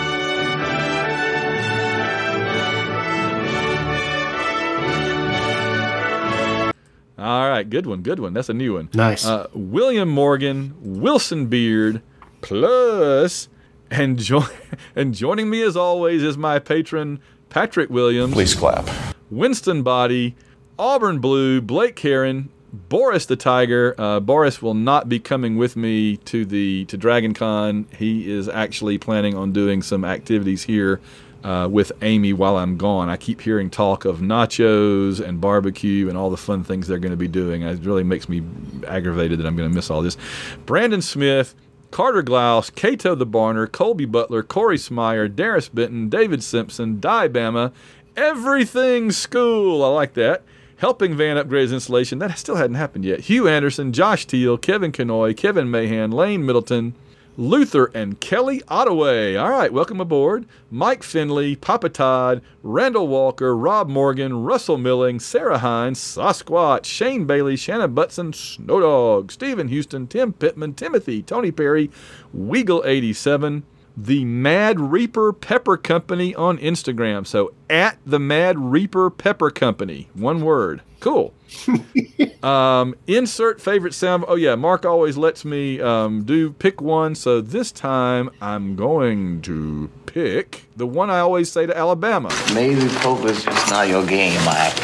All right, good one, good one. That's a new one. Nice. Uh, William Morgan, Wilson Beard, plus, and, jo- and joining me as always is my patron, Patrick Williams. Please clap. Winston Body, Auburn Blue, Blake Karen, Boris the Tiger. Uh, Boris will not be coming with me to the to Dragon Con. He is actually planning on doing some activities here Uh, with Amy while I'm gone. I keep hearing talk of nachos and barbecue and all the fun things they're going to be doing. It really makes me aggravated that I'm going to miss all this. Brandon Smith, Carter Glaus, Cato the Barner, Colby Butler, Corey Smyer, Darius Benton, David Simpson, Di Bama, Everything School. I like that. Helping Van upgrade his installation. That still hadn't happened yet. Hugh Anderson, Josh Teal, Kevin Kenoy, Kevin Mahan, Lane Middleton, Luther and Kelly Ottaway. All right, welcome aboard. Mike Finley, Papa Todd, Randall Walker, Rob Morgan, Russell Milling, Sarah Hines, Sasquatch, Shane Bailey, Shannon Butson, Snowdog, Stephen Houston, Tim Pittman, Timothy, Tony Perry, Weagle eighty-seven, the Mad Reaper Pepper Company on Instagram. So at the Mad Reaper Pepper Company, one word. Cool. um, insert favorite sound. Oh yeah, Mark always lets me um, do pick one. So this time I'm going to pick the one I always say to Alabama. Maybe poker's just not your game, Mike.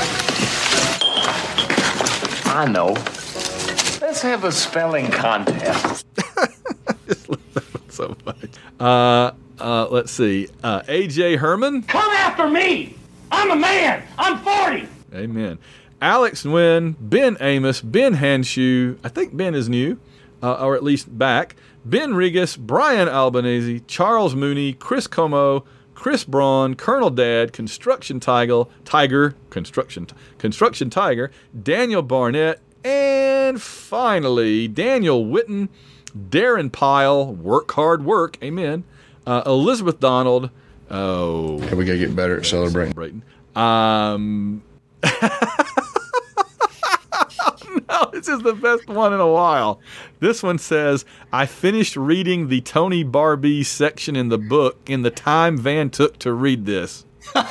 I know. Let's have a spelling contest. Just love that one so much. Uh, uh, let's see. Uh, A J Herman. Come after me! I'm a man! I'm forty! Amen. Alex Nguyen, Ben Amos, Ben Hanshoe, I think Ben is new, uh, or at least back, Ben Regas, Brian Albanese, Charles Mooney, Chris Como, Chris Braun, Colonel Dad, Construction Tiger, Tiger, Construction, Construction Tiger, Daniel Barnett, and finally, Daniel Witten, Darren Pyle, work hard work, amen, uh, Elizabeth Donald, oh. Yeah, we got to get better at celebrating. celebrating. Um, no, this is the best one in a while. This one says, I finished reading the Tony Barbie section in the book in the time Van took to read this.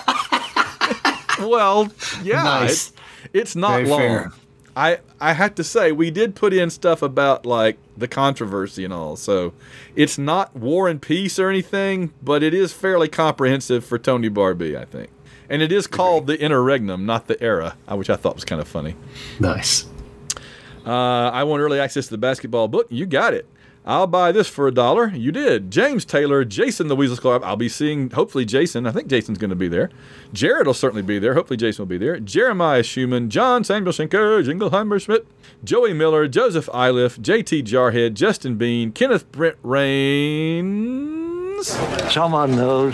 Well, yeah, Nice. it's, it's not Very long. fair. I, I have to say, we did put in stuff about, like, the controversy and all, so it's not War and Peace or anything, but it is fairly comprehensive for Tony Barbie, I think. And it is called the Interregnum, not the Era, which I thought was kind of funny. Nice. Uh, I want early access to the basketball book. You got it. I'll buy this for a dollar. You did. James Taylor, Jason the Weasel Club. I'll be seeing, hopefully, Jason. I think Jason's going to be there. Jared will certainly be there. Hopefully, Jason will be there. Jeremiah Schumann, John Samuel Schenker, Jingleheimer Schmidt, Joey Miller, Joseph Iliff, J T Jarhead, Justin Bean, Kenneth Brent Rains. Someone knows.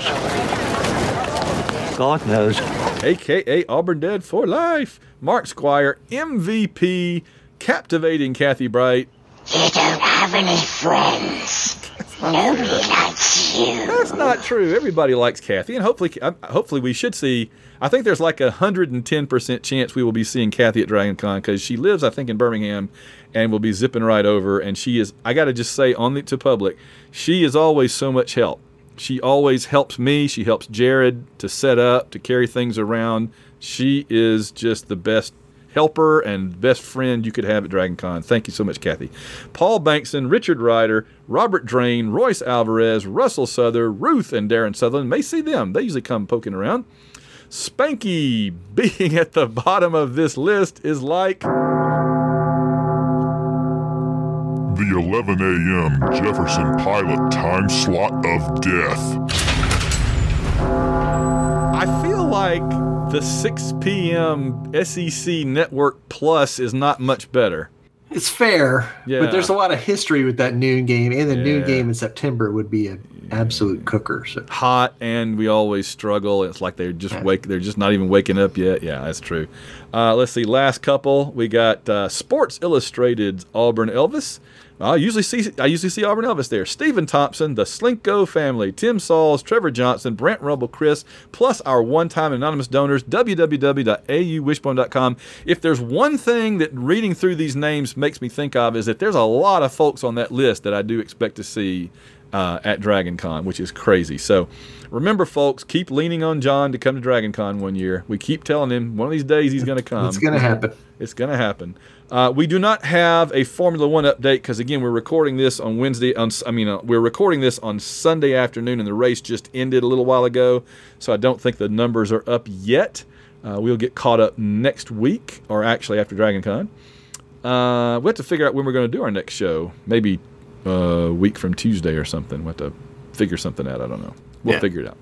God knows. A K A Auburn Dead for Life. Mark Squire, M V P, Captivating Kathy Bright. You don't have any friends. Nobody likes you. That's not true. Everybody likes Kathy, and hopefully, uh, hopefully we should see. I think there's like a hundred and ten percent chance we will be seeing Kathy at DragonCon because she lives, I think, in Birmingham, and will be zipping right over. And she is. I got to just say, on the to public, she is always so much help. She always helps me. She helps Jared to set up, to carry things around. She is just the best helper and best friend you could have at DragonCon. Thank you so much, Kathy. Paul Bankson, Richard Ryder, Robert Drain, Royce Alvarez, Russell Souther, Ruth and Darren Sutherland. May see them. They usually come poking around. Spanky being at the bottom of this list is like The eleven a.m. Jefferson Pilot time slot of death. I feel like the six p.m. S E C Network Plus is not much better. It's fair, Yeah. but there's a lot of history with that noon game, and the noon Yeah. game in September would be an absolute cooker. So. Hot, and we always struggle. It's like they're just wake. They're just not even waking up yet. Yeah, that's true. Uh, let's see. Last couple, we got uh, Sports Illustrated's Auburn Elvis. I usually see I usually see Auburn Elvis there. Stephen Thompson, the Slinko family, Tim Sauls, Trevor Johnson, Brant Rumble, Chris, plus our one-time anonymous donors, w w w dot a u wishbone dot com. If there's one thing that reading through these names makes me think of is that there's a lot of folks on that list that I do expect to see uh, at DragonCon, which is crazy. So remember, folks, keep leaning on John to come to DragonCon one year. We keep telling him one of these days he's going to come. It's going to happen. It's going to happen. Uh, we do not have a Formula One update because, again, we're recording this on Wednesday. On, I mean, uh, we're recording this on Sunday afternoon, and the race just ended a little while ago, so I don't think the numbers are up yet. Uh, we'll get caught up next week, or actually after DragonCon. Uh, we have to figure out when we're going to do our next show. Maybe a week from Tuesday or something. We'll have to figure something out. I don't know. We'll Yeah. figure it out.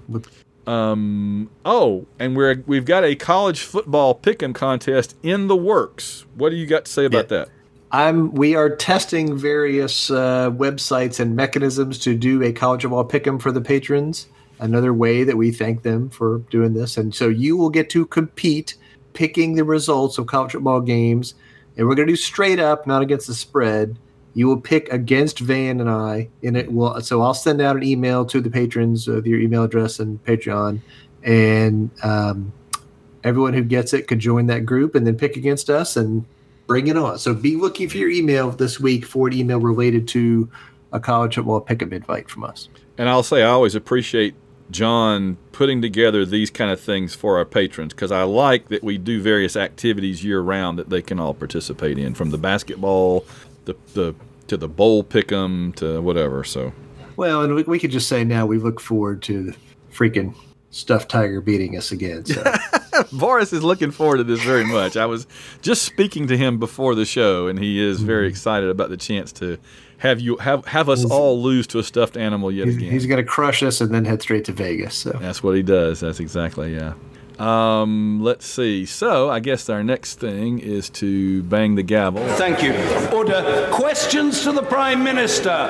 Um. Oh, and we're we've got a college football pick'em contest in the works. What do you got to say about Yeah. that? I'm. We are testing various uh, websites and mechanisms to do a college football pick'em for the patrons. Another way that we thank them for doing this, and so you will get to compete picking the results of college football games, and we're going to do straight up, not against the spread. You will pick against Van and I, and it will. So I'll send out an email to the patrons with your email address and Patreon, and um, everyone who gets it could join that group and then pick against us and bring it on. So be looking for your email this week for an email related to a college football pick'em invite from us. And I'll say I always appreciate John putting together these kind of things for our patrons because I like that we do various activities year round that they can all participate in, from the basketball, the the to the bowl pick'em to whatever. So, well, and we, we could just say now we look forward to the freaking stuffed tiger beating us again. So. Boris is looking forward to this very much. I was just speaking to him before the show, and he is very excited about the chance to have you have have us He's- all lose to a stuffed animal yet He's, again. he's going to crush us and then head straight to Vegas. So That's what he does. That's exactly, yeah. Um, let's see. So I guess our next thing is to bang the gavel. Thank you. Order. Questions to the Prime Minister.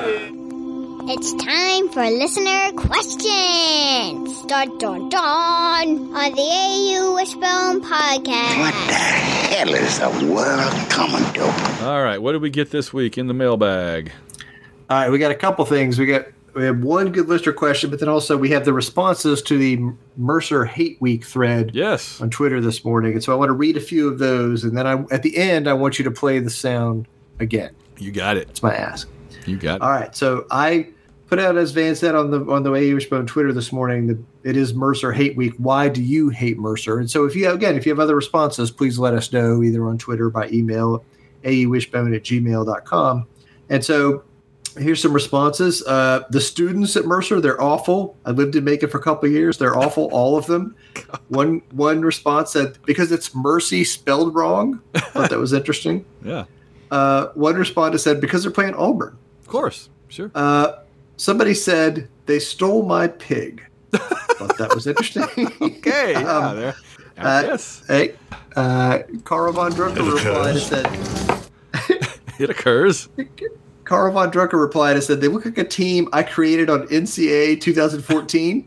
It's time for listener questions. Dun dun dun on the A U Wishbone podcast. What the hell is the world coming to? All right. What did we get this week in the mailbag? all right, we got a couple things. We got we have one good listener question, but then also we have the responses to the Mercer Hate Week thread yes. on Twitter this morning. And so I want to read a few of those, and then I, at the end, I want you to play the sound again. You got it. That's my ask. You got it. All right. So I put out, as Van said on the on the A U Wishbone Twitter this morning, that it is Mercer Hate Week. Why do you hate Mercer? And so if you again, if you have other responses, please let us know either on Twitter or by email, a u wishbone at gmail dot com. And so here's some responses. Uh, the students at Mercer, they're awful. I lived in Macon for a couple of years. They're awful, all of them. One one response said, because it's Mercy spelled wrong. I thought that was interesting. Yeah. Uh, one respondent said, because they're playing Auburn. Of course. Sure. Uh, somebody said, they stole my pig. I thought that was interesting. Okay. Yeah, um, there. I uh, guess. Hey, uh, Carl Von Drucker replied and said, it occurs. Carl Von Drucker replied and said, they look like a team I created on N C A A twenty fourteen.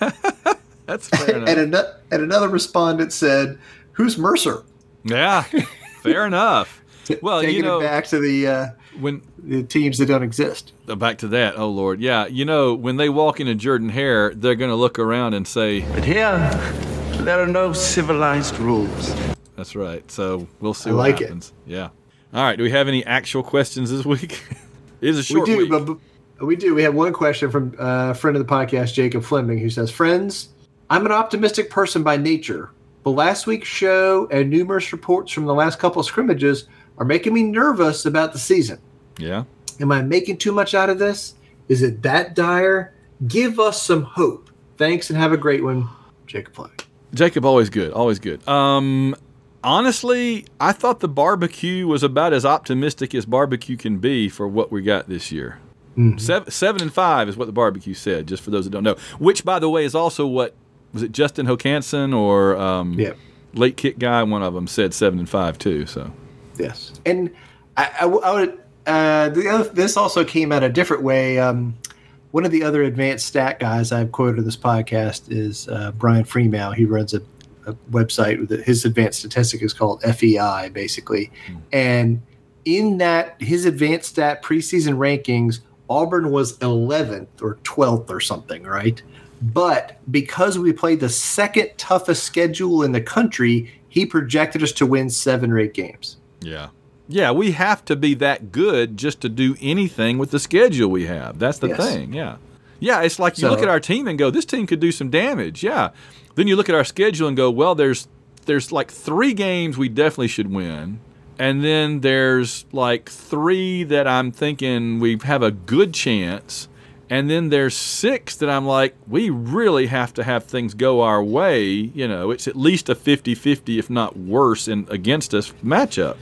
That's fair enough. and, an- and another respondent said, who's Mercer? Yeah, fair enough. Well, Taking you know, it back to the uh, when the teams that don't exist. Back to that. Oh, Lord. Yeah, you know, when they walk into Jordan Hare, they're going to look around and say, But here, there are no civilized rules. That's right. So we'll see I what like happens. It. Yeah. All right. Do we have any actual questions this week? It is a short we do, week. But, but we do. We have one question from uh, a friend of the podcast, Jacob Fleming, who says, friends, I'm an optimistic person by nature, but last week's show and numerous reports from the last couple of scrimmages are making me nervous about the season. Yeah. Am I making too much out of this? Is it that dire? Give us some hope. Thanks and have a great one, Jacob Fleming. Jacob, always good. Always good. Um, honestly, I thought the barbecue was about as optimistic as barbecue can be for what we got this year. Mm-hmm. Seven, seven and five is what the barbecue said, just for those that don't know. Which, by the way, is also what, was it Justin Hokanson or um, yeah. Late Kick Guy? One of them said seven and five too. So yes, and I, I, I would. Uh, the other, this also came out a different way. Um, one of the other advanced stat guys I've quoted in this podcast is uh, Brian Freeman. He runs a, a website with his advanced statistic is called F E I, basically. Mm. And in that, his advanced stat preseason rankings, Auburn was eleventh or twelfth or something, right? But because we played the second toughest schedule in the country, he projected us to win seven or eight games. Yeah. Yeah, we have to be that good just to do anything with the schedule we have. That's the yes. thing, yeah. Yeah, it's like you so, look at our team and go, this team could do some damage, yeah. Then you look at our schedule and go, well, there's there's like three games we definitely should win. And then there's like three that I'm thinking we have a good chance. And then there's six that I'm like, we really have to have things go our way. You know, it's at least a fifty-fifty, if not worse, in against us matchup.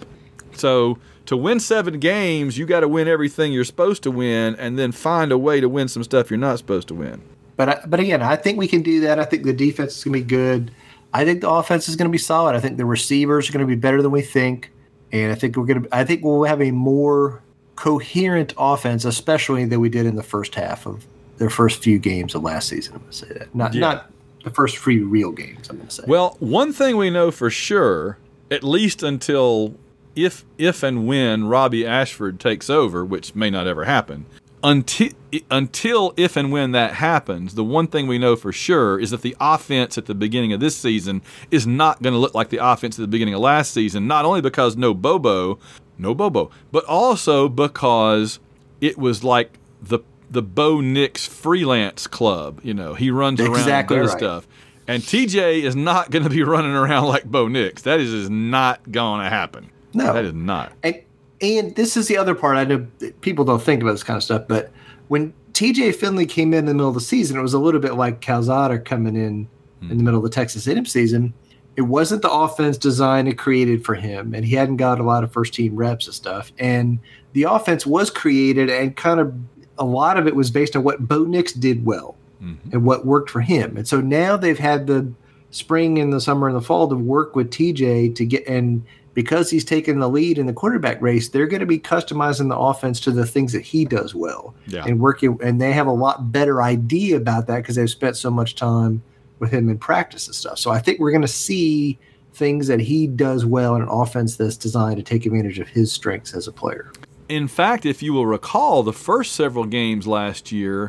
So to win seven games, you got to win everything you're supposed to win and then find a way to win some stuff you're not supposed to win. But but again, I think we can do that. I think the defense is going to be good. I think the offense is going to be solid. I think the receivers are going to be better than we think. And I think we're going to I think we'll have a more coherent offense, especially than we did in the first half of their first few games of last season. I'm going to say that. Not yeah. not the first three real games, I'm going to say. Well, one thing we know for sure, at least until If if and when Robbie Ashford takes over, which may not ever happen, until until if and when that happens, the one thing we know for sure is that the offense at the beginning of this season is not going to look like the offense at the beginning of last season, not only because no Bobo, no Bobo, but also because it was like the the Bo Nix freelance club. You know, he runs around exactly and does right. stuff. And T J is not going to be running around like Bo Nix. That is, is not going to happen. No, that is not. And and this is the other part. I know people don't think about this kind of stuff, but when T J Finley came in, in the middle of the season, it was a little bit like Calzada coming in mm. in the middle of the Texas A and M season. It wasn't the offense designed and created for him, and he hadn't got a lot of first team reps and stuff. And the offense was created, and kind of a lot of it was based on what Bo Nix did well mm-hmm. and what worked for him. And so now they've had the spring and the summer and the fall to work with T J to get and. Because he's taken the lead in the quarterback race, they're going to be customizing the offense to the things that he does well, yeah. and working. And they have a lot better idea about that because they've spent so much time with him in practice and stuff. So I think we're going to see things that he does well in an offense that's designed to take advantage of his strengths as a player. In fact, if you will recall, the first several games last year,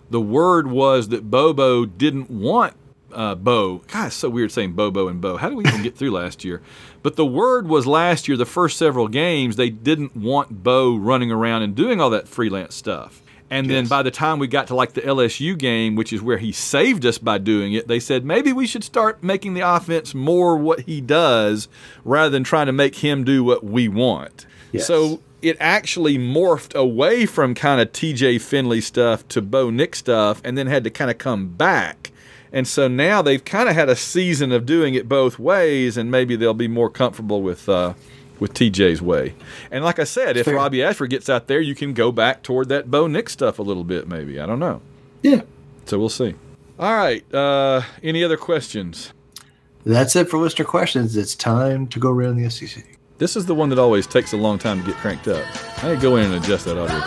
the word was that Bobo didn't want uh, Bo. God, it's so weird saying Bobo and Bo. How did we even get through last year? But the word was last year, the first several games, they didn't want Bo running around and doing all that freelance stuff. And yes. then by the time we got to like the L S U game, which is where he saved us by doing it, they said maybe we should start making the offense more what he does rather than trying to make him do what we want. Yes. So it actually morphed away from kind of T J Finley stuff to Bo Nick stuff and then had to kind of come back. And so now they've kind of had a season of doing it both ways, and maybe they'll be more comfortable with uh, with T J's way. And like I said, if Fair. Robbie Ashford gets out there, you can go back toward that Bo Nick stuff a little bit maybe. I don't know. Yeah. So we'll see. All right. Uh, any other questions? That's it for listener questions. It's time to go around the S E C. This is the one that always takes a long time to get cranked up. I need to go in and adjust that audio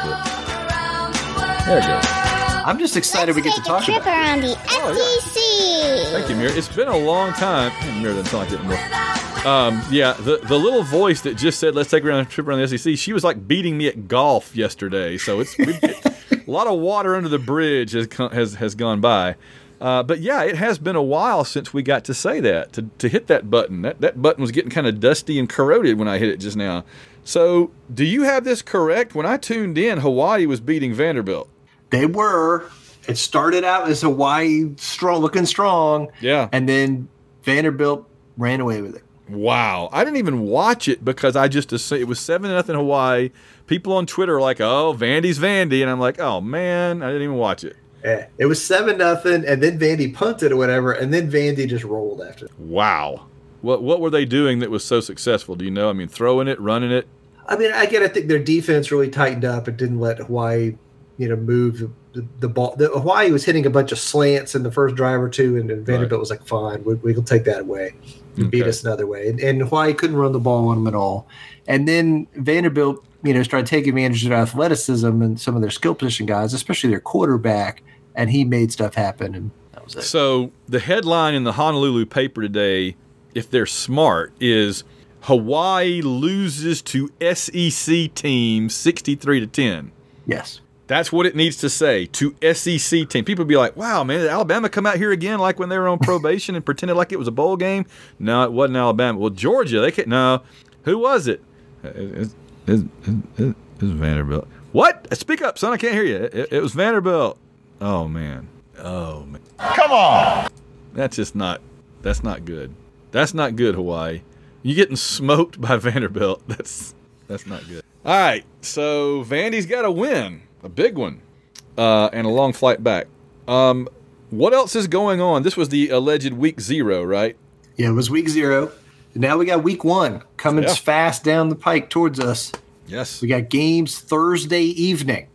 clip. There it goes. I'm just excited Let's we get to talk take a trip about around the oh, S E C. Yeah. Thank you, Mira. It's been a long time. Mira doesn't sound like it anymore. Um, yeah, the the little voice that just said, let's take a trip around the S E C, she was like beating me at golf yesterday. So it's a lot of water under the bridge has has, has gone by. Uh, but yeah, it has been a while since we got to say that, to to hit that button. That that button was getting kind of dusty and corroded when I hit it just now. So do you have this correct? When I tuned in, Hawaii was beating Vanderbilt. They were. It started out as Hawaii strong, looking strong. Yeah. And then Vanderbilt ran away with it. Wow. I didn't even watch it because I just assumed it was seven to nothing Hawaii. People on Twitter are like, oh, Vandy's Vandy. And I'm like, oh, man, I didn't even watch it. Yeah. It was seven nothing, and then Vandy punted or whatever, and then Vandy just rolled after it. Wow. What what were they doing that was so successful? Do you know? I mean, throwing it, running it? I mean, again, I think their defense really tightened up. It didn't let Hawaii, you know, move the, the, the ball. The, Hawaii was hitting a bunch of slants in the first drive or two, and, and Vanderbilt right. was like, fine, we, we'll take that away and okay. beat us another way. And, and Hawaii couldn't run the ball on them at all. And then Vanderbilt, you know, started taking advantage of their athleticism and some of their skill position guys, especially their quarterback, and he made stuff happen, and that was it. So the headline in the Honolulu paper today, if they're smart, is Hawaii loses to S E C team sixty-three to ten. Yes. That's what it needs to say, to S E C team. People be like, wow, man, did Alabama come out here again like when they were on probation and pretended like it was a bowl game? No, it wasn't Alabama. Well, Georgia, they can't. No. Who was it? It's, it's, it's, it's Vanderbilt. What? Speak up, son. I can't hear you. It, it was Vanderbilt. Oh, man. Oh, man. Come on. That's just not, that's not good. That's not good, Hawaii. You getting smoked by Vanderbilt. That's that's not good. All right, so Vandy's got a win, a big one, uh, and a long flight back. Um, what else is going on? This was the alleged week zero, right? Yeah, it was week zero. Now we got week one coming yeah. fast down the pike towards us. Yes. We got games Thursday evening.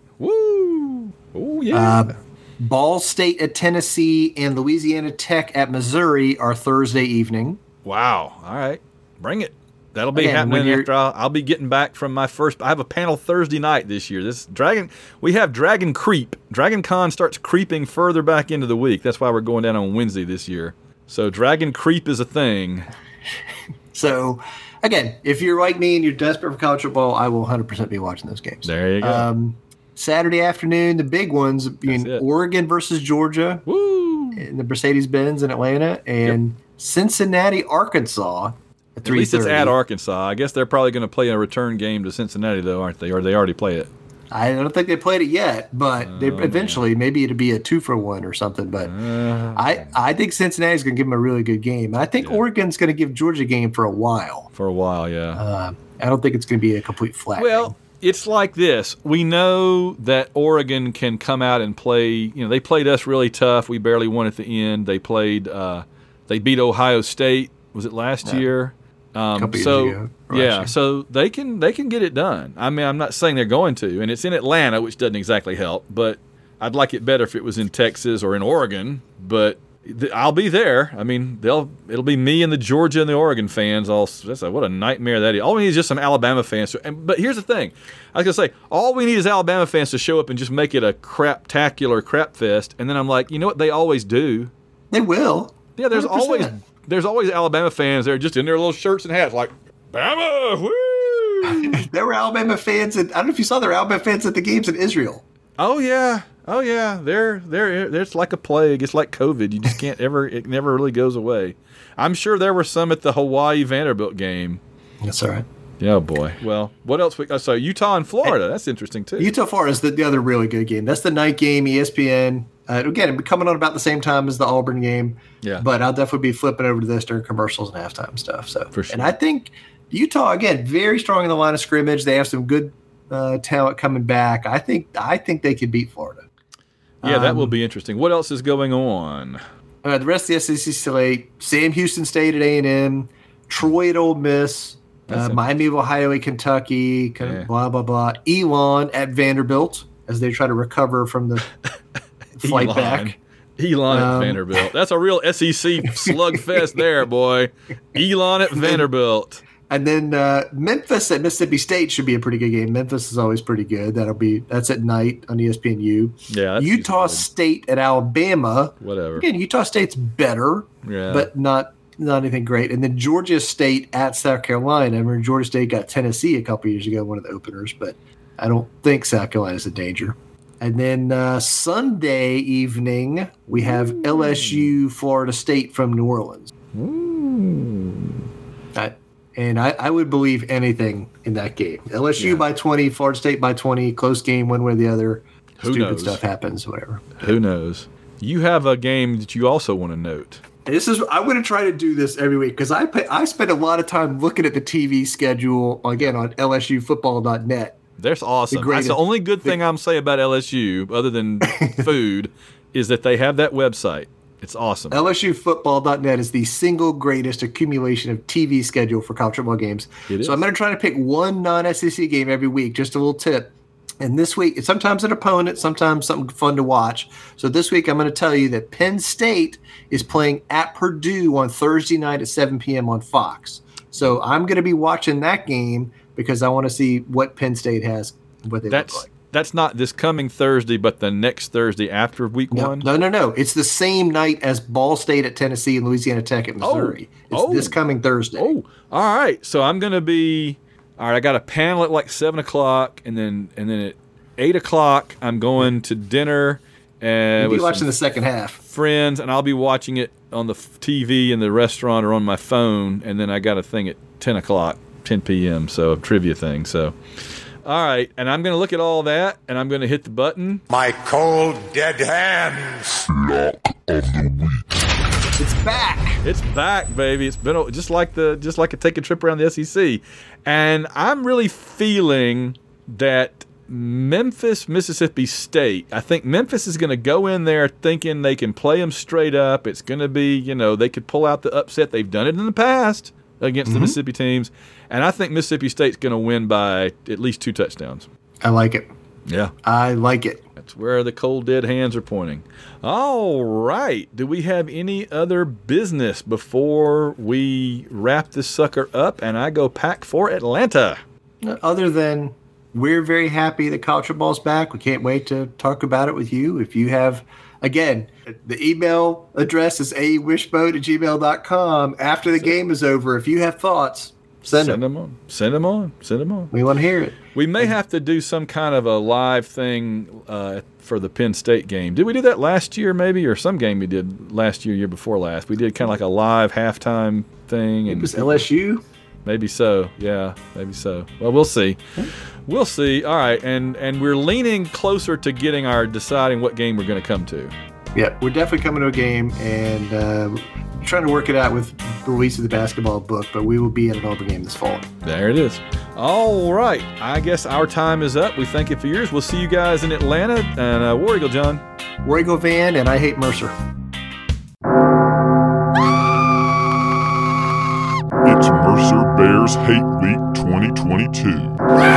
Woo! Oh, yeah. Uh, Ball State at Tennessee and Louisiana Tech at Missouri are Thursday evening. Wow. All right. Bring it. That'll be Again, happening after I'll, I'll be getting back from my first. I have a panel Thursday night this year. This Dragon, we have Dragon Creep. Dragon Con starts creeping further back into the week. That's why we're going down on Wednesday this year. So Dragon Creep is a thing. So, again, if you're like me and you're desperate for college football, I will one hundred percent be watching those games. There you go. Um, Saturday afternoon, the big ones being Oregon versus Georgia. Woo! In the Mercedes-Benz in Atlanta, and yep. Cincinnati, Arkansas. At least it's at Arkansas. I guess they're probably going to play a return game to Cincinnati, though, aren't they? Or they already play it? I don't think they played it yet, but oh, they eventually, man. maybe it'll be a two for one or something. But uh, I, I think Cincinnati's going to give them a really good game. I think yeah. Oregon's going to give Georgia a game for a while. For a while, yeah. Uh, I don't think it's going to be a complete flat Well, game. It's like this. We know that Oregon can come out and play. You know, they played us really tough. We barely won at the end. They played. Uh, they beat Ohio State. Was it last yeah. year? Um, couple so years ago, yeah, so they can they can get it done. I mean, I'm not saying they're going to, and it's in Atlanta, which doesn't exactly help. But I'd like it better if it was in Texas or in Oregon. But th- I'll be there. I mean, they'll it'll be me and the Georgia and the Oregon fans. All that's a, what a nightmare that is. All we need is just some Alabama fans. To, and, but here's the thing, I was gonna say, all we need is Alabama fans to show up and just make it a craptacular crap fest. And then I'm like, you know what? They always do. They will. Yeah, there's one hundred percent. always. There's always Alabama fans there just in their little shirts and hats like, Bama, woo! There were Alabama fans, and I don't know if you saw there were Alabama fans at the games in Israel. Oh, yeah. Oh yeah, they're they're it's like a plague. It's like COVID. You just can't ever. It never really goes away. I'm sure there were some at the Hawaii Vanderbilt game. That's all right. Yeah, boy. Well, what else? We, oh, so Utah and Florida. That's interesting too. Utah Florida is the, the other really good game. That's the night game. E S P N. Uh, again, it'll be coming on about the same time as the Auburn game. Yeah. But I'll definitely be flipping over to this during commercials and halftime stuff. So for sure. And I think Utah again very strong in the line of scrimmage. They have some good uh, talent coming back. I think I think they could beat Florida. Yeah, that um, will be interesting. What else is going on? Uh, the rest of the S E C slate: Sam Houston State at A and M, Troy at Ole Miss, uh, Miami of Ohio at Kentucky, kind of Yeah. blah blah blah. Elon at Vanderbilt as they try to recover from the flight Elon. back. Elon Um, at Vanderbilt. That's a real S E C slugfest there, boy. Elon at Vanderbilt. And then uh, Memphis at Mississippi State should be a pretty good game. Memphis is always pretty good. That'll be that's at night on E S P N U. Yeah, that's Utah good. State at Alabama. Whatever. Again, Utah State's better, Yeah. but not not anything great. And then Georgia State at South Carolina. I remember Georgia State got Tennessee a couple years ago, one of the openers, but I don't think South Carolina's a danger. And then uh, Sunday evening, we have Ooh. L S U Florida State from New Orleans. Ooh. I, and I, I would believe anything in that game. L S U yeah. by twenty, Florida State by twenty, close game one way or the other. Who Stupid knows? stuff happens, whatever. Who knows? You have a game that you also want to note. This is I'm going to try to do this every week because I pay, I spend a lot of time looking at the T V schedule again on L S U football dot net. That's awesome. The That's the only good thing I'm saying about L S U, other than food, is that they have that website. It's awesome. L S U football dot net is the single greatest accumulation of T V schedule for college football games. It is. So I'm going to try to pick one non-S E C game every week. Just a little tip. And this week, it's sometimes an opponent, sometimes something fun to watch. So this week, I'm going to tell you that Penn State is playing at Purdue on Thursday night at seven p.m. on Fox. So I'm going to be watching that game because I want to see what Penn State has, what they that's, look like. That's not this coming Thursday, but the next Thursday after week no, one? No, no, no. It's the same night as Ball State at Tennessee and Louisiana Tech at Missouri. Oh, it's oh, this coming Thursday. Oh, all right. So I'm going to be – all right, I got a panel at like seven o'clock, and then and then at eight o'clock I'm going to dinner. And You'll be watching the second half. Friends, and I'll be watching it on the T V in the restaurant or on my phone, and then I got a thing at ten o'clock, ten p.m., so a trivia thing. So, all right, and I'm going to look at all that, and I'm going to hit the button. My cold, dead hands. Lock of the week. It's back. It's back, baby. It's been a, just like the just like a take a trip around the S E C, and I'm really feeling that Memphis, Mississippi State. I think Memphis is going to go in there thinking they can play them straight up. It's going to be, you know, they could pull out the upset. They've done it in the past against mm-hmm. the Mississippi teams, and I think Mississippi State's going to win by at least two touchdowns. I like it. Yeah, I like it. That's where the cold dead hands are pointing. All right. Do we have any other business before we wrap this sucker up and I go pack for Atlanta? Other than we're very happy that college football's back. We can't wait to talk about it with you. If you have, again, the email address is a wishbone at gmail dot com. After the game is over, if you have thoughts, send, send them. them on. Send them on. Send them on. We want to hear it. We may have to do some kind of a live thing uh, for the Penn State game. Did we do that last year maybe, or some game we did last year, year before last? We did kind of like a live halftime thing. And it was L S U? Maybe so. Yeah, maybe so. Well, we'll see. We'll see. All right, and and we're leaning closer to getting our deciding what game we're going to come to. Yeah, we're definitely coming to a game, and uh, trying to work it out with the release of the basketball book, but we will be at an Auburn game this fall. There it is. All right. I guess our time is up. We thank you for yours. We'll see you guys in Atlanta. And uh, War Eagle, John. War Eagle Van, and I hate Mercer. It's Mercer Bears Hate Week twenty twenty-two.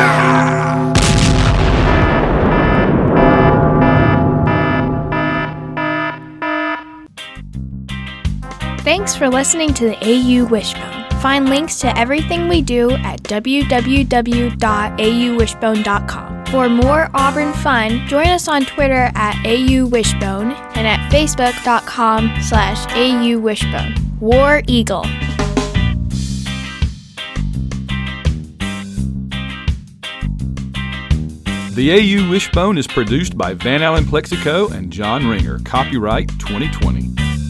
Thanks for listening to the A U Wishbone. Find links to everything we do at w w w dot a u wishbone dot com. For more Auburn fun, join us on Twitter at A U Wishbone and at facebook dot com slash A U Wishbone. War Eagle. The A U Wishbone is produced by Van Allen Plexico and John Ringer. Copyright twenty twenty.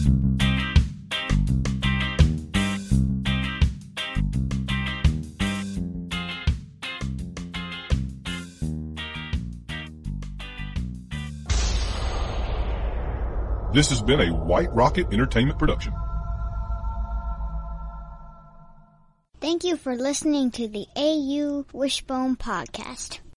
This has been a White Rocket Entertainment production. Thank you for listening to the A U Wishbone Podcast.